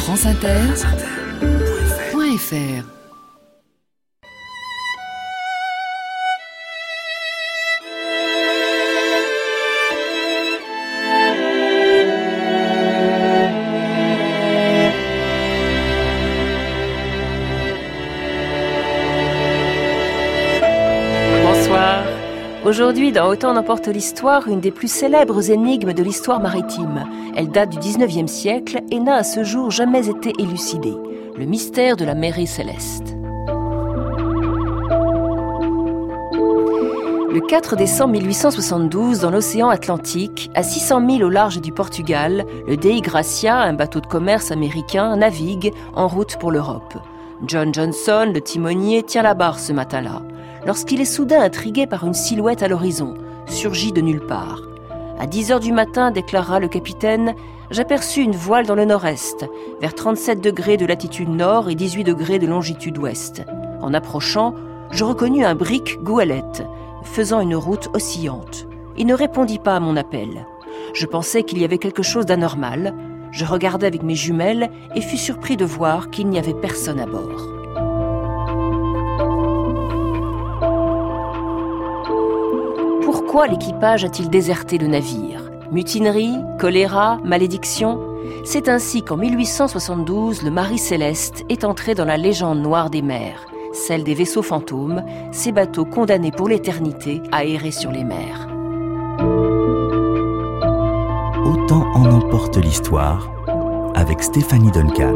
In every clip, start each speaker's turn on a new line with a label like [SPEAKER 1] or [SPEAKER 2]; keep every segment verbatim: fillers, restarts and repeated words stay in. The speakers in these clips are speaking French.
[SPEAKER 1] France Inter point F R.
[SPEAKER 2] Aujourd'hui, dans Autant n'emporte l'histoire, une des plus célèbres énigmes de l'histoire maritime. Elle date du dix-neuvième siècle et n'a à ce jour jamais été élucidée. Le mystère de la Mare Céleste. Le quatre décembre mille huit cent soixante-douze, dans l'océan Atlantique, à six cents milles au large du Portugal, le Dei Gracia, un bateau de commerce américain, navigue en route pour l'Europe. John Johnson, le timonier, tient la barre ce matin-là, lorsqu'il est soudain intrigué par une silhouette à l'horizon, surgie de nulle part. À dix heures du matin, déclara le capitaine, j'aperçus une voile dans le nord-est, vers trente-sept degrés de latitude nord et dix-huit degrés de longitude ouest. En approchant, je reconnus un brick goélette, faisant une route oscillante. Il ne répondit pas à mon appel. Je pensais qu'il y avait quelque chose d'anormal. Je regardai avec mes jumelles et fus surpris de voir qu'il n'y avait personne à bord. Pourquoi l'équipage a-t-il déserté le navire ? Mutinerie, choléra, malédiction ? C'est ainsi qu'en mille huit cent soixante-douze, le Mare Céleste est entré dans la légende noire des mers, celle des vaisseaux fantômes, ces bateaux condamnés pour l'éternité à errer sur les mers.
[SPEAKER 3] Autant en emporte l'histoire, avec Stéphanie Duncan.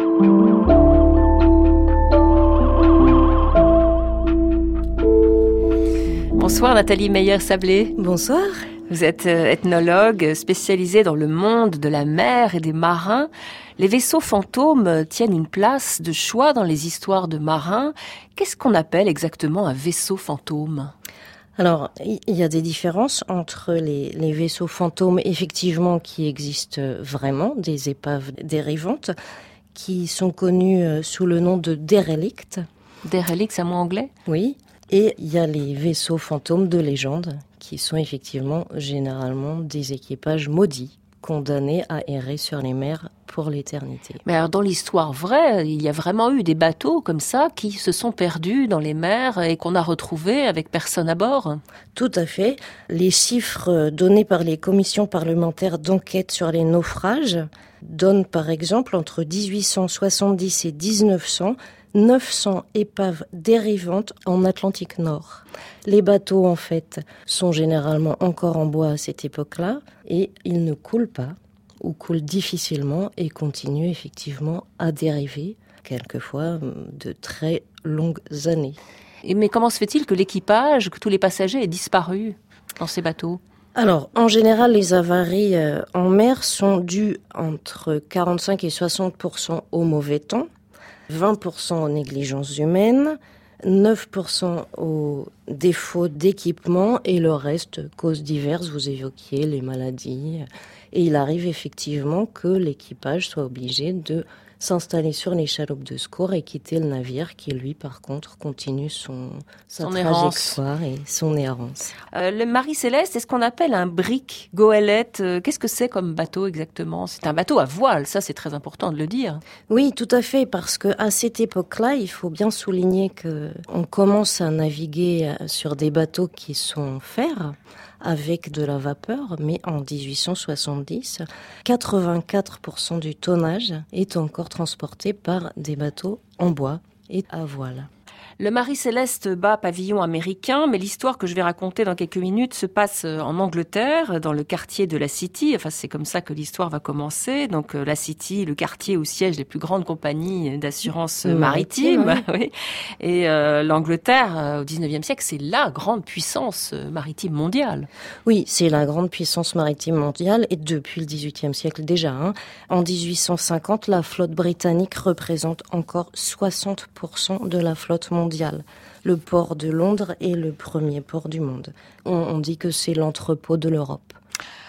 [SPEAKER 2] Bonsoir Nathalie Meyer-Sablé.
[SPEAKER 4] Bonsoir.
[SPEAKER 2] Vous êtes ethnologue spécialisée dans le monde de la mer et des marins. Les vaisseaux fantômes tiennent une place de choix dans les histoires de marins. Qu'est-ce qu'on appelle exactement un vaisseau fantôme ?
[SPEAKER 4] Alors, il y a des différences entre les, les vaisseaux fantômes, effectivement, qui existent vraiment, des épaves dérivantes, qui sont connus sous le nom de dérelicts.
[SPEAKER 2] Dérelicts, c'est un mot anglais ?
[SPEAKER 4] Oui. Et il y a les vaisseaux fantômes de légende, qui sont effectivement généralement des équipages maudits, condamnés à errer sur les mers pour l'éternité.
[SPEAKER 2] Mais alors dans l'histoire vraie, il y a vraiment eu des bateaux comme ça qui se sont perdus dans les mers et qu'on a retrouvés avec personne à bord ?
[SPEAKER 4] Tout à fait. Les chiffres donnés par les commissions parlementaires d'enquête sur les naufrages donnent par exemple entre dix-huit cent soixante-dix et dix-neuf cents neuf cents épaves dérivantes en Atlantique Nord. Les bateaux, en fait, sont généralement encore en bois à cette époque-là et ils ne coulent pas ou coulent difficilement et continuent effectivement à dériver, quelquefois de très longues années.
[SPEAKER 2] Et mais comment se fait-il que l'équipage, que tous les passagers aient disparu dans ces bateaux ?
[SPEAKER 4] Alors, en général, les avaries euh, en mer sont dues entre quarante-cinq et soixante pour cent au mauvais temps, vingt pour cent aux négligences humaines, neuf pour cent aux défauts d'équipement et le reste, causes diverses, vous évoquiez les maladies. Et il arrive effectivement que l'équipage soit obligé de s'installer sur les chaloupes de secours et quitter le navire qui, lui, par contre, continue son, sa
[SPEAKER 2] son
[SPEAKER 4] trajectoire et son errance.
[SPEAKER 2] Euh, le Mare Céleste, est ce qu'on appelle un brick goélette. Euh, qu'est-ce que c'est comme bateau exactement ? C'est un bateau à voile, ça c'est très important de le dire.
[SPEAKER 4] Oui, tout à fait, parce que à cette époque-là, il faut bien souligner que on commence à naviguer sur des bateaux qui sont en fer, avec de la vapeur, mais en dix-huit cent soixante-dix, quatre-vingt-quatre pour cent du tonnage est encore transporté par des bateaux en bois et à voile.
[SPEAKER 2] Le Mare Céleste bat pavillon américain, mais l'histoire que je vais raconter dans quelques minutes se passe en Angleterre, dans le quartier de la City. Enfin, c'est comme ça que l'histoire va commencer. Donc, la City, le quartier où siègent les plus grandes compagnies d'assurance maritime.
[SPEAKER 4] maritime
[SPEAKER 2] oui. Et euh, l'Angleterre, au dix-neuvième siècle, c'est la grande puissance maritime mondiale.
[SPEAKER 4] Oui, c'est la grande puissance maritime mondiale, et depuis le dix-huitième siècle déjà. Hein. En dix-huit cent cinquante, la flotte britannique représente encore soixante pour cent de la flotte mondiale. Le port de Londres est le premier port du monde. On, on dit que c'est l'entrepôt de l'Europe.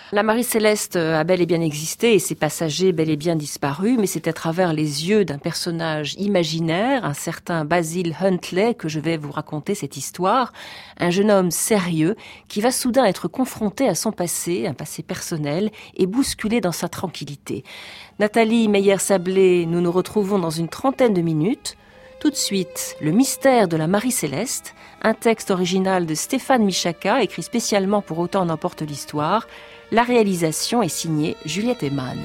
[SPEAKER 2] La Marie-Céleste a bel et bien existé et ses passagers bel et bien disparus, mais c'est à travers les yeux d'un personnage imaginaire, un certain Basil Huntley, que je vais vous raconter cette histoire. Un jeune homme sérieux qui va soudain être confronté à son passé, un passé personnel, et bousculé dans sa tranquillité. Nathalie Meyer-Sablé, nous nous retrouvons dans une trentaine de minutes. Tout de suite, Le mystère de la Marie-Céleste, un texte original de Stéphane Michaka, écrit spécialement pour Autant en emporte l'histoire. La réalisation est signée Juliette Eman.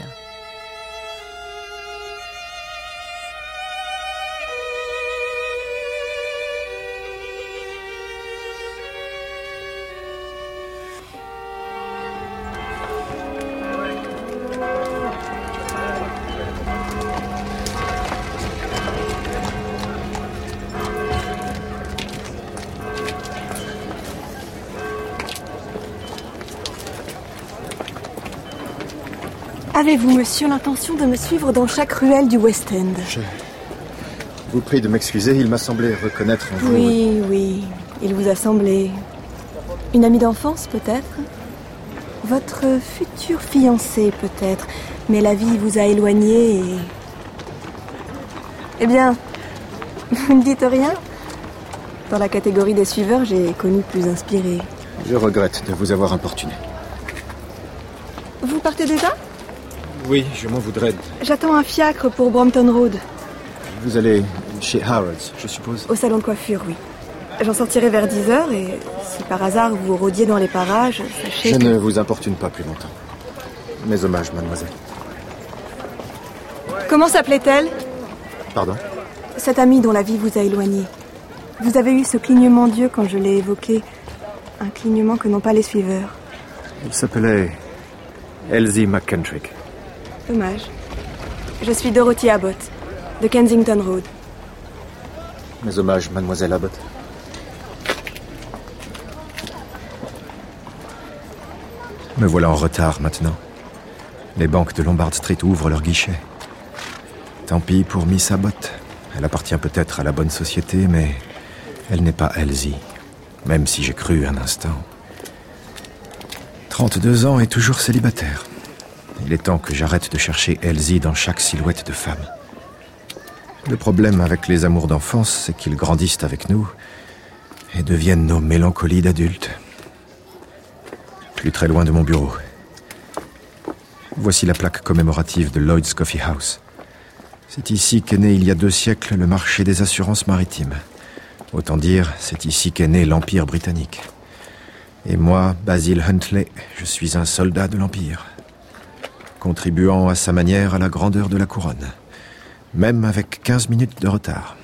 [SPEAKER 5] Avez-vous, monsieur, l'intention de me suivre dans chaque ruelle du West End ?
[SPEAKER 6] Je vous prie de m'excuser, il m'a semblé reconnaître en vous...
[SPEAKER 5] Oui, oui, il vous a semblé. Une amie d'enfance, peut-être ? Votre future fiancée, peut-être. Mais la vie vous a éloigné et... Eh bien, vous ne dites rien ? Dans la catégorie des suiveurs, j'ai connu plus inspiré.
[SPEAKER 6] Je regrette de vous avoir importuné.
[SPEAKER 5] Vous partez déjà ?
[SPEAKER 6] Oui, je m'en voudrais.
[SPEAKER 5] J'attends un fiacre pour Brompton Road.
[SPEAKER 6] Vous allez chez Harrods, je suppose ?
[SPEAKER 5] Au salon de coiffure, oui. J'en sortirai vers dix heures et si par hasard vous rôdiez dans les parages, sachez
[SPEAKER 6] Je
[SPEAKER 5] que...
[SPEAKER 6] ne vous importune pas plus longtemps. Mes hommages, mademoiselle.
[SPEAKER 5] Comment s'appelait-elle ?
[SPEAKER 6] Pardon ?
[SPEAKER 5] Cette amie dont la vie vous a éloigné. Vous avez eu ce clignement d'yeux quand je l'ai évoqué. Un clignement que n'ont pas les suiveurs.
[SPEAKER 6] Il s'appelait Elsie McKentrick.
[SPEAKER 5] Dommage. Je suis Dorothy Abbott, de Kensington Road.
[SPEAKER 6] Mes hommages, mademoiselle Abbott. Me voilà en retard maintenant. Les banques de Lombard Street ouvrent leurs guichets. Tant pis pour Miss Abbott. Elle appartient peut-être à la bonne société, mais elle n'est pas Elsie. Même si j'ai cru un instant. trente-deux ans et toujours célibataire. Il est temps que j'arrête de chercher Elsie dans chaque silhouette de femme. Le problème avec les amours d'enfance, c'est qu'ils grandissent avec nous et deviennent nos mélancolies d'adultes. Plus très loin de mon bureau. Voici la plaque commémorative de Lloyd's Coffee House. C'est ici qu'est né il y a deux siècles le marché des assurances maritimes. Autant dire, c'est ici qu'est né l'Empire britannique. Et moi, Basil Huntley, je suis un soldat de l'Empire, contribuant à sa manière à la grandeur de la couronne, même avec quinze minutes de retard.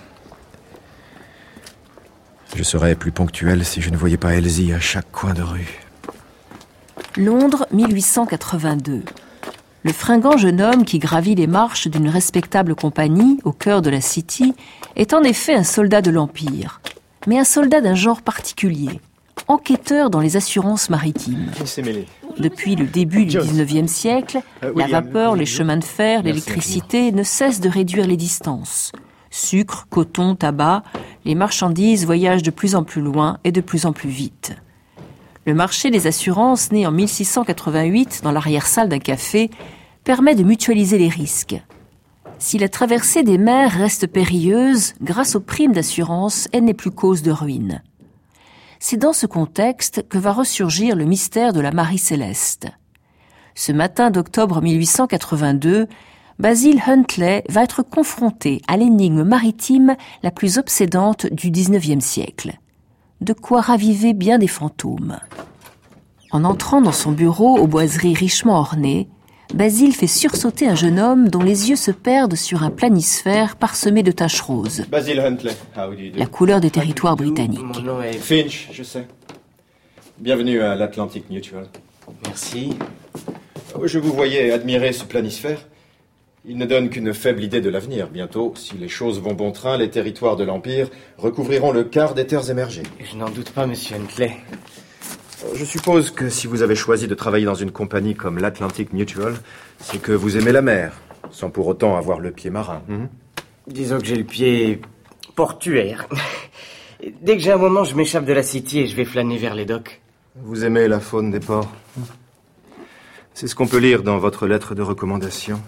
[SPEAKER 6] Je serais plus ponctuel si je ne voyais pas Elsie à chaque coin de rue.
[SPEAKER 2] Londres, mille huit cent quatre-vingt-deux. Le fringant jeune homme qui gravit les marches d'une respectable compagnie au cœur de la City est en effet un soldat de l'Empire, mais un soldat d'un genre particulier, enquêteur dans les assurances maritimes. Depuis le début du dix-neuvième siècle, la vapeur, les chemins de fer, l'électricité ne cessent de réduire les distances. Sucre, coton, tabac, les marchandises voyagent de plus en plus loin et de plus en plus vite. Le marché des assurances, né en mille six cent quatre-vingt-huit dans l'arrière-salle d'un café, permet de mutualiser les risques. Si la traversée des mers reste périlleuse, grâce aux primes d'assurance, elle n'est plus cause de ruine. C'est dans ce contexte que va ressurgir le mystère de la Marie-Céleste. Ce matin d'octobre mille huit cent quatre-vingt-deux, Basil Huntley va être confronté à l'énigme maritime la plus obsédante du dix-neuvième siècle. De quoi raviver bien des fantômes. En entrant dans son bureau aux boiseries richement ornées, Basil fait sursauter un jeune homme dont les yeux se perdent sur un planisphère parsemé de taches roses.
[SPEAKER 6] Basil Huntley, how do you do?
[SPEAKER 2] La couleur des territoires britanniques.
[SPEAKER 7] Mon nom est...
[SPEAKER 6] Finch, je sais. Bienvenue à l'Atlantic Mutual.
[SPEAKER 7] Merci.
[SPEAKER 6] Je vous voyais admirer ce planisphère. Il ne donne qu'une faible idée de l'avenir. Bientôt, si les choses vont bon train, les territoires de l'Empire recouvriront le quart des terres émergées.
[SPEAKER 7] Je n'en doute pas, monsieur Huntley.
[SPEAKER 6] Je suppose que si vous avez choisi de travailler dans une compagnie comme l'Atlantic Mutual, c'est que vous aimez la mer, sans pour autant avoir le pied marin. Hein?
[SPEAKER 7] Disons que j'ai le pied portuaire. Dès que j'ai un moment, je m'échappe de la City et je vais flâner vers les docks.
[SPEAKER 6] Vous aimez la faune des ports? C'est ce qu'on peut lire dans votre lettre de recommandation.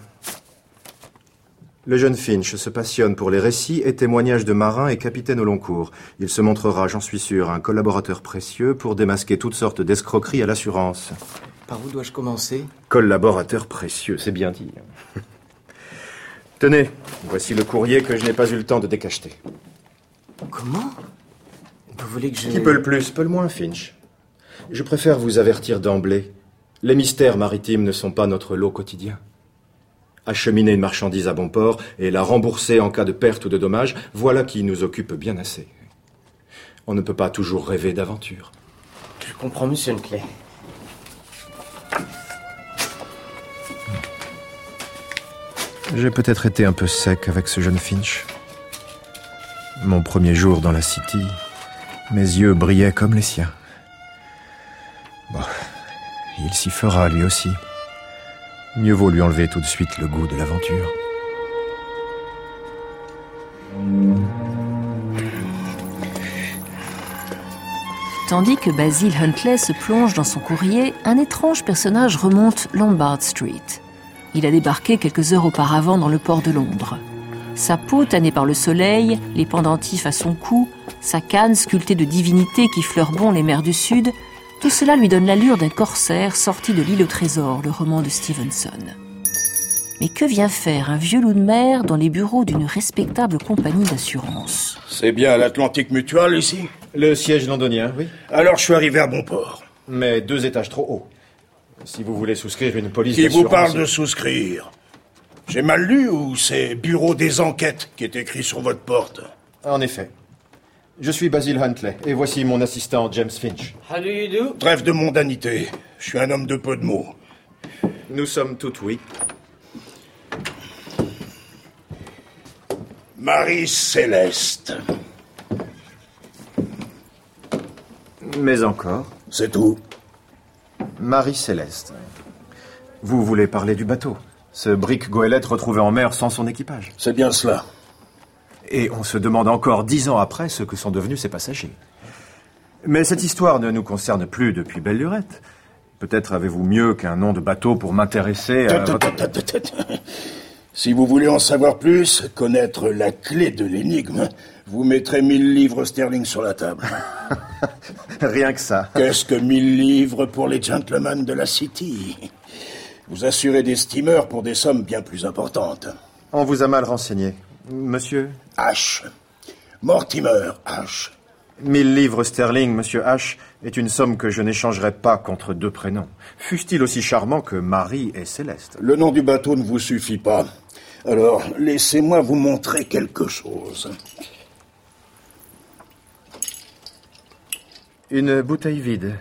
[SPEAKER 6] Le jeune Finch se passionne pour les récits et témoignages de marins et capitaines au long cours. Il se montrera, j'en suis sûr, un collaborateur précieux pour démasquer toutes sortes d'escroqueries à l'assurance.
[SPEAKER 7] Par où dois-je commencer?
[SPEAKER 6] Collaborateur précieux, c'est bien dit. Tenez, voici le courrier que je n'ai pas eu le temps de décacheter.
[SPEAKER 7] Comment? Vous voulez que je...
[SPEAKER 6] Qui peut le plus, peut le moins, Finch. Je préfère vous avertir d'emblée. Les mystères maritimes ne sont pas notre lot quotidien. Acheminer une marchandise à bon port et la rembourser en cas de perte ou de dommage, voilà qui nous occupe bien assez. On ne peut pas toujours rêver d'aventure.
[SPEAKER 7] Je comprends, monsieur Huntley.
[SPEAKER 6] J'ai peut-être été un peu sec avec ce jeune Finch. Mon premier jour dans la City, mes yeux brillaient comme les siens. Bon, il s'y fera lui aussi. Mieux vaut lui enlever tout de suite le goût de l'aventure.
[SPEAKER 2] Tandis que Basil Huntley se plonge dans son courrier, un étrange personnage remonte Lombard Street. Il a débarqué quelques heures auparavant dans le port de Londres. Sa peau tannée par le soleil, les pendentifs à son cou, sa canne sculptée de divinités qui fleurent les mers du Sud, tout cela lui donne l'allure d'un corsaire sorti de l'île au trésor, le roman de Stevenson. Mais que vient faire un vieux loup de mer dans les bureaux d'une respectable compagnie d'assurance?
[SPEAKER 8] C'est bien l'Atlantic Mutual ici?
[SPEAKER 6] Le siège londonien, oui.
[SPEAKER 8] Alors je suis arrivé à bon port.
[SPEAKER 6] Mais deux étages trop haut. Si vous voulez souscrire une police d'assurance...
[SPEAKER 8] Qui vous parle de souscrire? J'ai mal lu ou c'est Bureau des enquêtes qui est écrit sur votre porte?
[SPEAKER 6] En effet. Je suis Basil Huntley, et voici mon assistant James Finch.
[SPEAKER 7] How do you do?
[SPEAKER 8] Trêve de mondanité. Je suis un homme de peu de mots.
[SPEAKER 6] Nous sommes tout oui.
[SPEAKER 8] Marie Céleste.
[SPEAKER 6] Mais encore.
[SPEAKER 8] C'est tout.
[SPEAKER 6] Marie Céleste. Vous voulez parler du bateau? Ce brick goélette retrouvé en mer sans son équipage.
[SPEAKER 8] C'est bien cela.
[SPEAKER 6] Et on se demande encore dix ans après ce que sont devenus ses passagers. Mais cette histoire ne nous concerne plus depuis belle lurette. Peut-être avez-vous mieux qu'un nom de bateau pour m'intéresser à... votre...
[SPEAKER 8] Si vous voulez en savoir plus, connaître la clé de l'énigme, vous mettrez mille livres sterling sur la table.
[SPEAKER 6] Rien que ça.
[SPEAKER 8] Qu'est-ce que mille livres pour les gentlemen de la City? Vous assurez des steamers pour des sommes bien plus importantes.
[SPEAKER 6] On vous a mal renseigné. Monsieur
[SPEAKER 8] H. Mortimer H.
[SPEAKER 6] Mille livres sterling, monsieur H, est une somme que je n'échangerai pas contre deux prénoms. Fussent-ils aussi charmants que Marie et Céleste?
[SPEAKER 8] Le nom du bateau ne vous suffit pas. Alors, laissez-moi vous montrer quelque chose.
[SPEAKER 6] Une bouteille vide.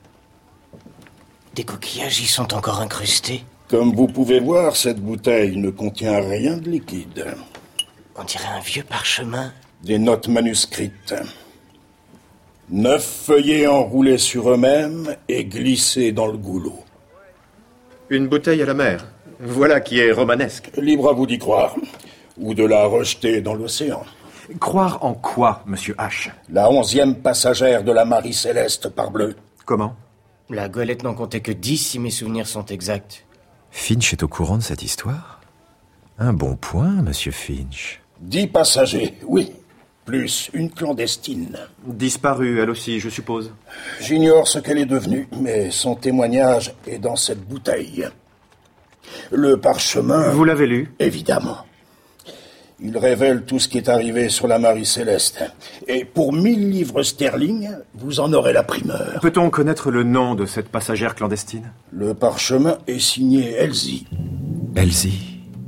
[SPEAKER 7] Des coquillages y sont encore incrustés.
[SPEAKER 8] Comme vous pouvez voir, cette bouteille ne contient rien de liquide.
[SPEAKER 7] On dirait un vieux parchemin.
[SPEAKER 8] Des notes manuscrites. Neuf feuillets enroulés sur eux-mêmes et glissés dans le goulot.
[SPEAKER 6] Une bouteille à la mer. Voilà qui est romanesque.
[SPEAKER 8] Libre à vous d'y croire. Ou de la rejeter dans l'océan.
[SPEAKER 6] Croire en quoi, monsieur H?
[SPEAKER 8] La onzième passagère de la Marie Céleste, parbleu.
[SPEAKER 6] Comment?
[SPEAKER 7] La goélette n'en comptait que dix, si mes souvenirs sont exacts.
[SPEAKER 6] Finch est au courant de cette histoire? Un bon point, monsieur Finch.
[SPEAKER 8] Dix passagers, oui. Plus une clandestine.
[SPEAKER 6] Disparue, elle aussi, je suppose.
[SPEAKER 8] J'ignore ce qu'elle est devenue, mais son témoignage est dans cette bouteille. Le parchemin...
[SPEAKER 6] Vous l'avez lu?
[SPEAKER 8] Évidemment. Il révèle tout ce qui est arrivé sur la Marie Céleste. Et pour mille livres sterling, vous en aurez la primeur.
[SPEAKER 6] Peut-on connaître le nom de cette passagère clandestine?
[SPEAKER 8] Le parchemin est signé Elsie.
[SPEAKER 6] Elsie?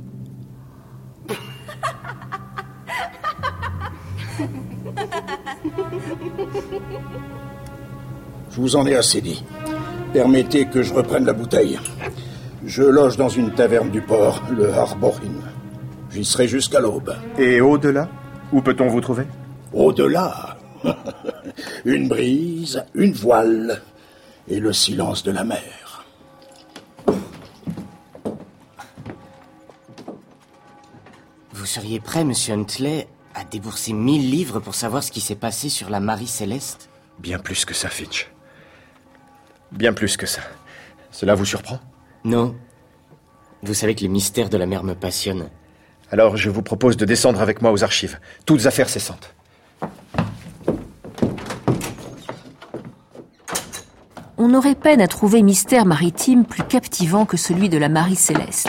[SPEAKER 8] Je vous en ai assez dit. Permettez que je reprenne la bouteille. Je loge dans une taverne du port, le Harbour Inn. J'y serai jusqu'à l'aube.
[SPEAKER 6] Et au-delà? Où peut-on vous trouver?
[SPEAKER 8] Au-delà? Une brise, une voile et le silence de la mer.
[SPEAKER 7] Vous seriez prêt, monsieur Huntley, à débourser mille livres pour savoir ce qui s'est passé sur la Marie Céleste?
[SPEAKER 6] Bien plus que ça, Finch. Bien plus que ça. Cela vous surprend?
[SPEAKER 7] Non. Vous savez que les mystères de la mer me passionnent.
[SPEAKER 6] Alors je vous propose de descendre avec moi aux archives. Toutes affaires cessantes.
[SPEAKER 2] On aurait peine à trouver mystère maritime plus captivant que celui de la Marie Céleste.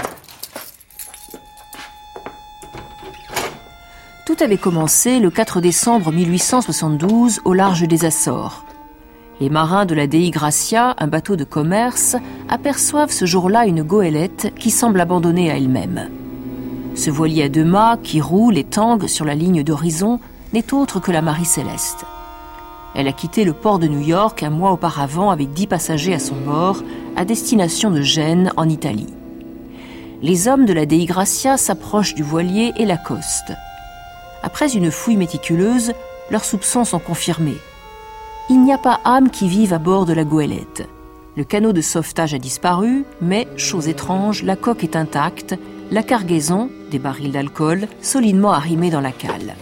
[SPEAKER 2] Tout avait commencé le quatre décembre mille huit cent soixante-douze au large des Açores. Les marins de la Dei Gracia, un bateau de commerce, aperçoivent ce jour-là une goélette qui semble abandonnée à elle-même. Ce voilier à deux mâts qui roule et tangue sur la ligne d'horizon n'est autre que la Marie Céleste. Elle a quitté le port de New York un mois auparavant avec dix passagers à son bord, à destination de Gênes, en Italie. Les hommes de la Dei Gracia s'approchent du voilier et l'accostent. Après une fouille méticuleuse, leurs soupçons sont confirmés. Il n'y a pas âme qui vive à bord de la goélette. Le canot de sauvetage a disparu, mais, chose étrange, la coque est intacte, la cargaison, des barils d'alcool, solidement arrimés dans la cale.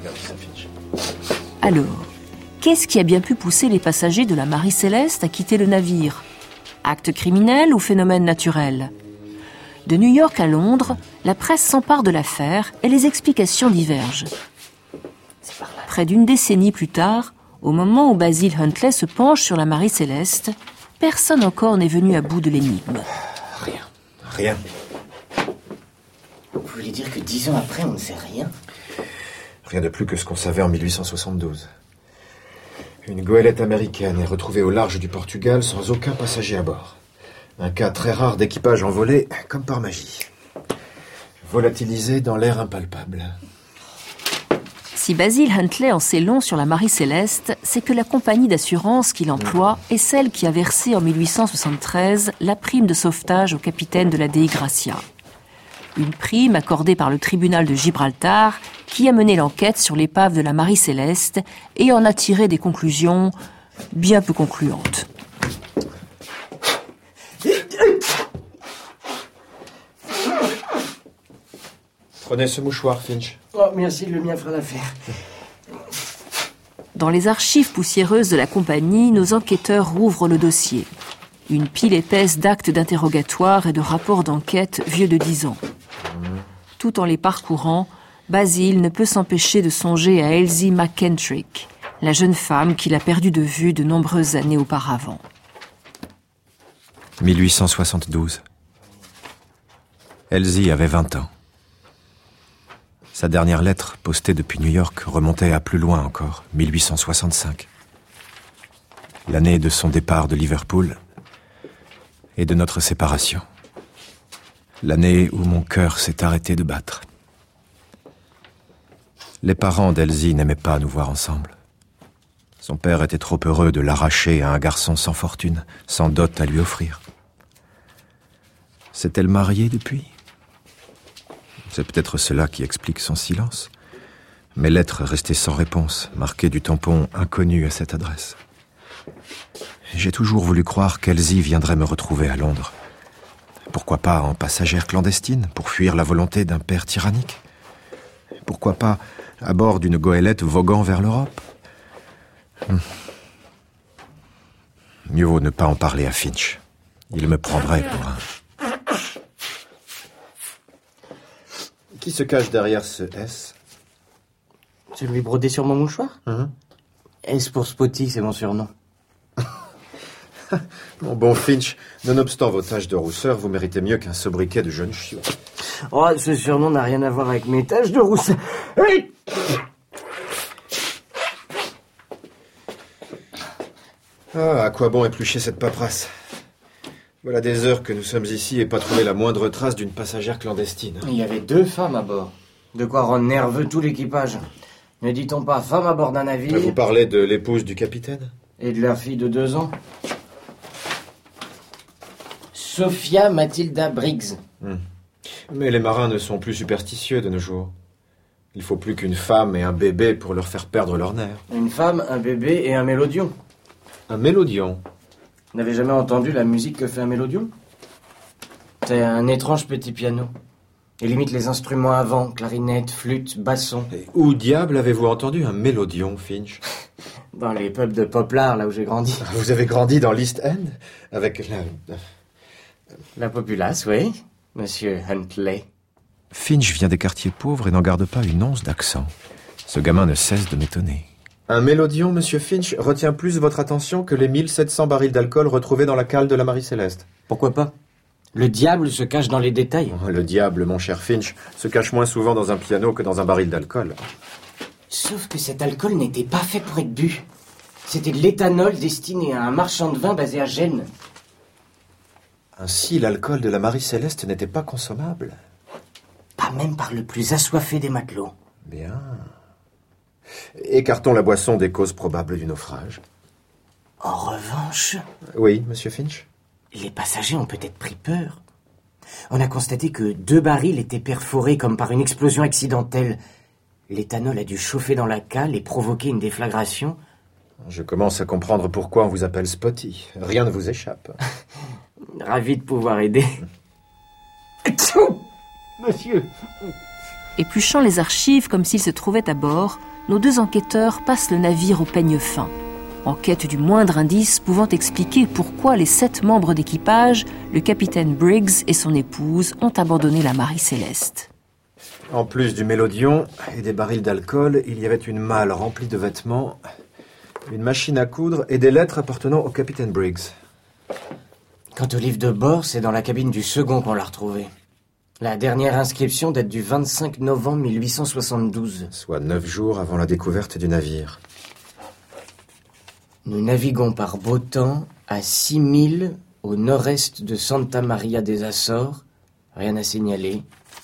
[SPEAKER 2] Alors, qu'est-ce qui a bien pu pousser les passagers de la Marie Céleste à quitter le navire ? Acte criminel ou phénomène naturel ? De New York à Londres, la presse s'empare de l'affaire et les explications divergent. Près d'une décennie plus tard, au moment où Basil Huntley se penche sur la Marie Céleste, personne encore n'est venu à bout de l'énigme.
[SPEAKER 6] Rien. Rien.
[SPEAKER 7] Vous voulez dire que dix ans après, on ne sait rien ?
[SPEAKER 6] Rien de plus que ce qu'on savait en mille huit cent soixante-douze. Une goélette américaine est retrouvée au large du Portugal sans aucun passager à bord. Un cas très rare d'équipage envolé, comme par magie. Volatilisé dans l'air impalpable.
[SPEAKER 2] Si Basil Huntley en sait long sur la Marie Céleste, c'est que la compagnie d'assurance qu'il emploie est celle qui a versé en mille huit cent soixante-treize la prime de sauvetage au capitaine de la Dei Gracia. Une prime accordée par le tribunal de Gibraltar qui a mené l'enquête sur l'épave de la Marie Céleste et en a tiré des conclusions bien peu concluantes.
[SPEAKER 6] Prenez ce mouchoir, Finch.
[SPEAKER 7] Oh, merci, le mien fera l'affaire.
[SPEAKER 2] Dans les archives poussiéreuses de la compagnie, nos enquêteurs rouvrent le dossier. Une pile épaisse d'actes d'interrogatoire et de rapports d'enquête vieux de dix ans. Tout en les parcourant, Basil ne peut s'empêcher de songer à Elsie McKentrick, la jeune femme qu'il a perdue de vue de nombreuses années auparavant.
[SPEAKER 6] mille huit cent soixante-douze. Elsie avait vingt ans. Sa dernière lettre, postée depuis New York, remontait à plus loin encore, mille huit cent soixante-cinq. L'année de son départ de Liverpool et de notre séparation. L'année où mon cœur s'est arrêté de battre. Les parents d'Elsie n'aimaient pas nous voir ensemble. Son père était trop heureux de l'arracher à un garçon sans fortune, sans dot à lui offrir. S'est-elle mariée depuis ? C'est peut-être cela qui explique son silence. Mes lettres restaient sans réponse, marquées du tampon inconnu à cette adresse. J'ai toujours voulu croire qu'Elsie viendrait me retrouver à Londres. Pourquoi pas en passagère clandestine, pour fuir la volonté d'un père tyrannique ? Pourquoi pas à bord d'une goélette voguant vers l'Europe ? hum. Mieux vaut ne pas en parler à Finch. Il me prendrait pour un... Qui se cache derrière ce S ?
[SPEAKER 7] Celui brodé sur mon mouchoir ?
[SPEAKER 6] Hum.
[SPEAKER 7] S pour Spotty, c'est mon surnom.
[SPEAKER 6] Mon bon Finch, nonobstant vos taches de rousseur, vous méritez mieux qu'un sobriquet de jeune chiot.
[SPEAKER 7] Oh, ce surnom n'a rien à voir avec mes taches de rousseur. Hey !
[SPEAKER 6] Ah, à quoi bon éplucher cette paperasse ? Voilà des heures que nous sommes ici et pas trouvé la moindre trace d'une passagère clandestine.
[SPEAKER 7] Il y avait deux femmes à bord. De quoi rendre nerveux tout l'équipage. Ne dit-on pas femme à bord d'un navire ?
[SPEAKER 6] Vous parlez de l'épouse du capitaine ?
[SPEAKER 7] Et de leur fille de deux ans. Sophia Matilda Briggs.
[SPEAKER 6] Hum. Mais les marins ne sont plus superstitieux de nos jours. Il faut plus qu'une femme et un bébé pour leur faire perdre leurs nerfs.
[SPEAKER 7] Une femme, un bébé et un mélodion.
[SPEAKER 6] Un mélodion ?
[SPEAKER 7] Vous n'avez jamais entendu la musique que fait un mélodion ? C'est un étrange petit piano. Il imite les instruments à vent, clarinette, flûte, basson.
[SPEAKER 6] Et où diable avez-vous entendu un mélodion, Finch ?
[SPEAKER 7] Dans les pubs de Poplar, là où j'ai grandi.
[SPEAKER 6] Vous avez grandi dans l'East End ? Avec la...
[SPEAKER 7] La populace, oui, monsieur Huntley.
[SPEAKER 6] Finch vient des quartiers pauvres et n'en garde pas une once d'accent. Ce gamin ne cesse de m'étonner.
[SPEAKER 9] Un mélodion, monsieur Finch, retient plus votre attention que les mille sept cents barils d'alcool retrouvés dans la cale de la Marie-Céleste.
[SPEAKER 7] Pourquoi pas? Le diable se cache dans les détails.
[SPEAKER 9] Oh, le diable, mon cher Finch, se cache moins souvent dans un piano que dans un baril d'alcool.
[SPEAKER 7] Sauf que cet alcool n'était pas fait pour être bu. C'était de l'éthanol destiné à un marchand de vin basé à Gênes.
[SPEAKER 9] Ainsi, l'alcool de la Marie-Céleste n'était pas consommable.
[SPEAKER 7] Pas même par le plus assoiffé des matelots.
[SPEAKER 9] Bien. Écartons la boisson des causes probables du naufrage.
[SPEAKER 7] En revanche...
[SPEAKER 9] Oui, monsieur Finch?
[SPEAKER 7] Les passagers ont peut-être pris peur. On a constaté que deux barils étaient perforés comme par une explosion accidentelle. L'éthanol a dû chauffer dans la cale et provoquer une déflagration.
[SPEAKER 9] Je commence à comprendre pourquoi on vous appelle Spotty. Rien ne vous échappe.
[SPEAKER 7] Ravi de pouvoir aider. Monsieur.
[SPEAKER 2] Épluchant les archives comme s'ils se trouvaient à bord, nos deux enquêteurs passent le navire au peigne fin, en quête du moindre indice pouvant expliquer pourquoi les sept membres d'équipage, le capitaine Briggs et son épouse, ont abandonné la Marie-Céleste.
[SPEAKER 9] En plus du mélodion et des barils d'alcool, il y avait une malle remplie de vêtements, une machine à coudre et des lettres appartenant au capitaine Briggs.
[SPEAKER 7] Quant au livre de bord, c'est dans la cabine du second qu'on l'a retrouvé. La dernière inscription date du vingt-cinq novembre mille huit cent soixante-douze.
[SPEAKER 9] Soit neuf jours avant la découverte du navire.
[SPEAKER 7] Nous naviguons par beau temps à six milles au nord-est de Santa Maria des Açores. Rien à signaler.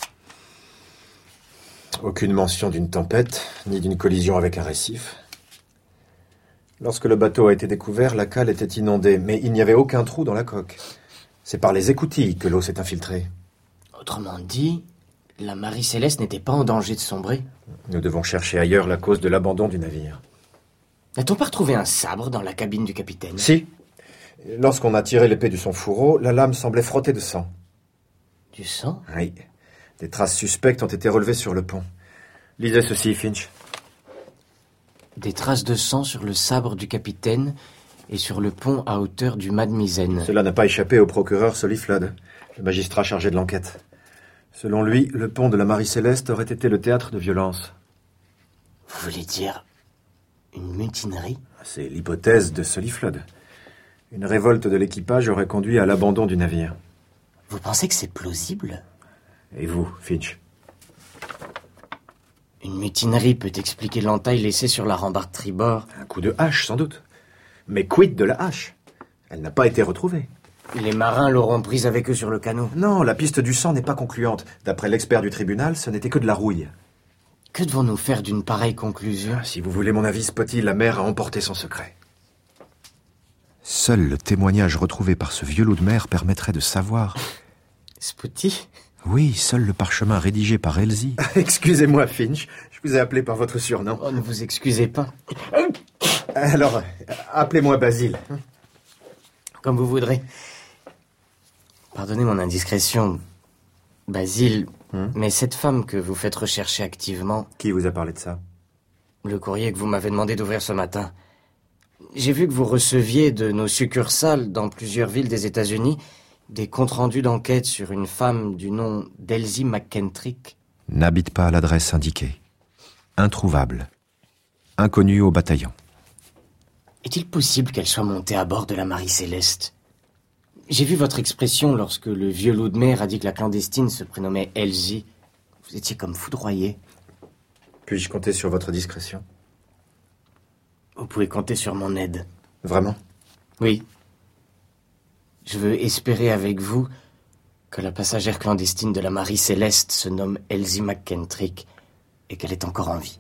[SPEAKER 9] Aucune mention d'une tempête, ni d'une collision avec un récif. Lorsque le bateau a été découvert, la cale était inondée, mais il n'y avait aucun trou dans la coque. C'est par les écoutilles que l'eau s'est infiltrée.
[SPEAKER 7] Autrement dit, la Marie-Céleste n'était pas en danger de sombrer.
[SPEAKER 9] Nous devons chercher ailleurs la cause de l'abandon du navire.
[SPEAKER 7] N'a-t-on pas retrouvé un sabre dans la cabine du capitaine?
[SPEAKER 9] Si. Lorsqu'on a tiré l'épée de son fourreau, la lame semblait frotter de sang.
[SPEAKER 7] Du sang?
[SPEAKER 9] Oui. Des traces suspectes ont été relevées sur le pont. Lisez ceci, Finch.
[SPEAKER 7] Des traces de sang sur le sabre du capitaine et sur le pont à hauteur du mât de misaine.
[SPEAKER 9] Cela n'a pas échappé au procureur Soliflod, le magistrat chargé de l'enquête. Selon lui, le pont de la Marie-Céleste aurait été le théâtre de violences.
[SPEAKER 7] Vous voulez dire une mutinerie?
[SPEAKER 9] C'est l'hypothèse de Soliflod. Une révolte de l'équipage aurait conduit à l'abandon du navire.
[SPEAKER 7] Vous pensez que c'est plausible?
[SPEAKER 9] Et vous, Finch?
[SPEAKER 7] Une mutinerie peut expliquer l'entaille laissée sur la rambarde tribord.
[SPEAKER 9] Un coup de hache, sans doute. Mais quid de la hache? Elle n'a pas été retrouvée.
[SPEAKER 7] Les marins l'auront prise avec eux sur le canot.
[SPEAKER 9] Non, la piste du sang n'est pas concluante. D'après l'expert du tribunal, ce n'était que de la rouille.
[SPEAKER 7] Que devons-nous faire d'une pareille conclusion?
[SPEAKER 9] Si vous voulez mon avis, Spotty, la mer a emporté son secret.
[SPEAKER 6] Seul le témoignage retrouvé par ce vieux loup de mer permettrait de savoir...
[SPEAKER 7] Spotty?
[SPEAKER 6] Oui, seul le parchemin rédigé par Elsie.
[SPEAKER 9] Excusez-moi, Finch, je vous ai appelé par votre surnom.
[SPEAKER 7] Oh, ne vous excusez pas.
[SPEAKER 9] Alors, appelez-moi Basile.
[SPEAKER 7] Comme vous voudrez. Pardonnez mon indiscrétion, Basile, hmm? mais cette femme que vous faites rechercher activement...
[SPEAKER 9] Qui vous a parlé de ça?
[SPEAKER 7] Le courrier que vous m'avez demandé d'ouvrir ce matin. J'ai vu que vous receviez de nos succursales dans plusieurs villes des États-Unis des comptes rendus d'enquête sur une femme du nom d'Elsie McKentrick.
[SPEAKER 6] N'habite pas à l'adresse indiquée. Introuvable. Inconnue au bataillon.
[SPEAKER 7] Est-il possible qu'elle soit montée à bord de la Marie-Céleste? J'ai vu votre expression lorsque le vieux loup de mer a dit que la clandestine se prénommait Elsie. Vous étiez comme foudroyé.
[SPEAKER 9] Puis-je compter sur votre discrétion?
[SPEAKER 7] Vous pouvez compter sur mon aide.
[SPEAKER 9] Vraiment?
[SPEAKER 7] Oui. Je veux espérer avec vous que la passagère clandestine de la Marie-Céleste se nomme Elsie McKentrick et qu'elle est encore en vie.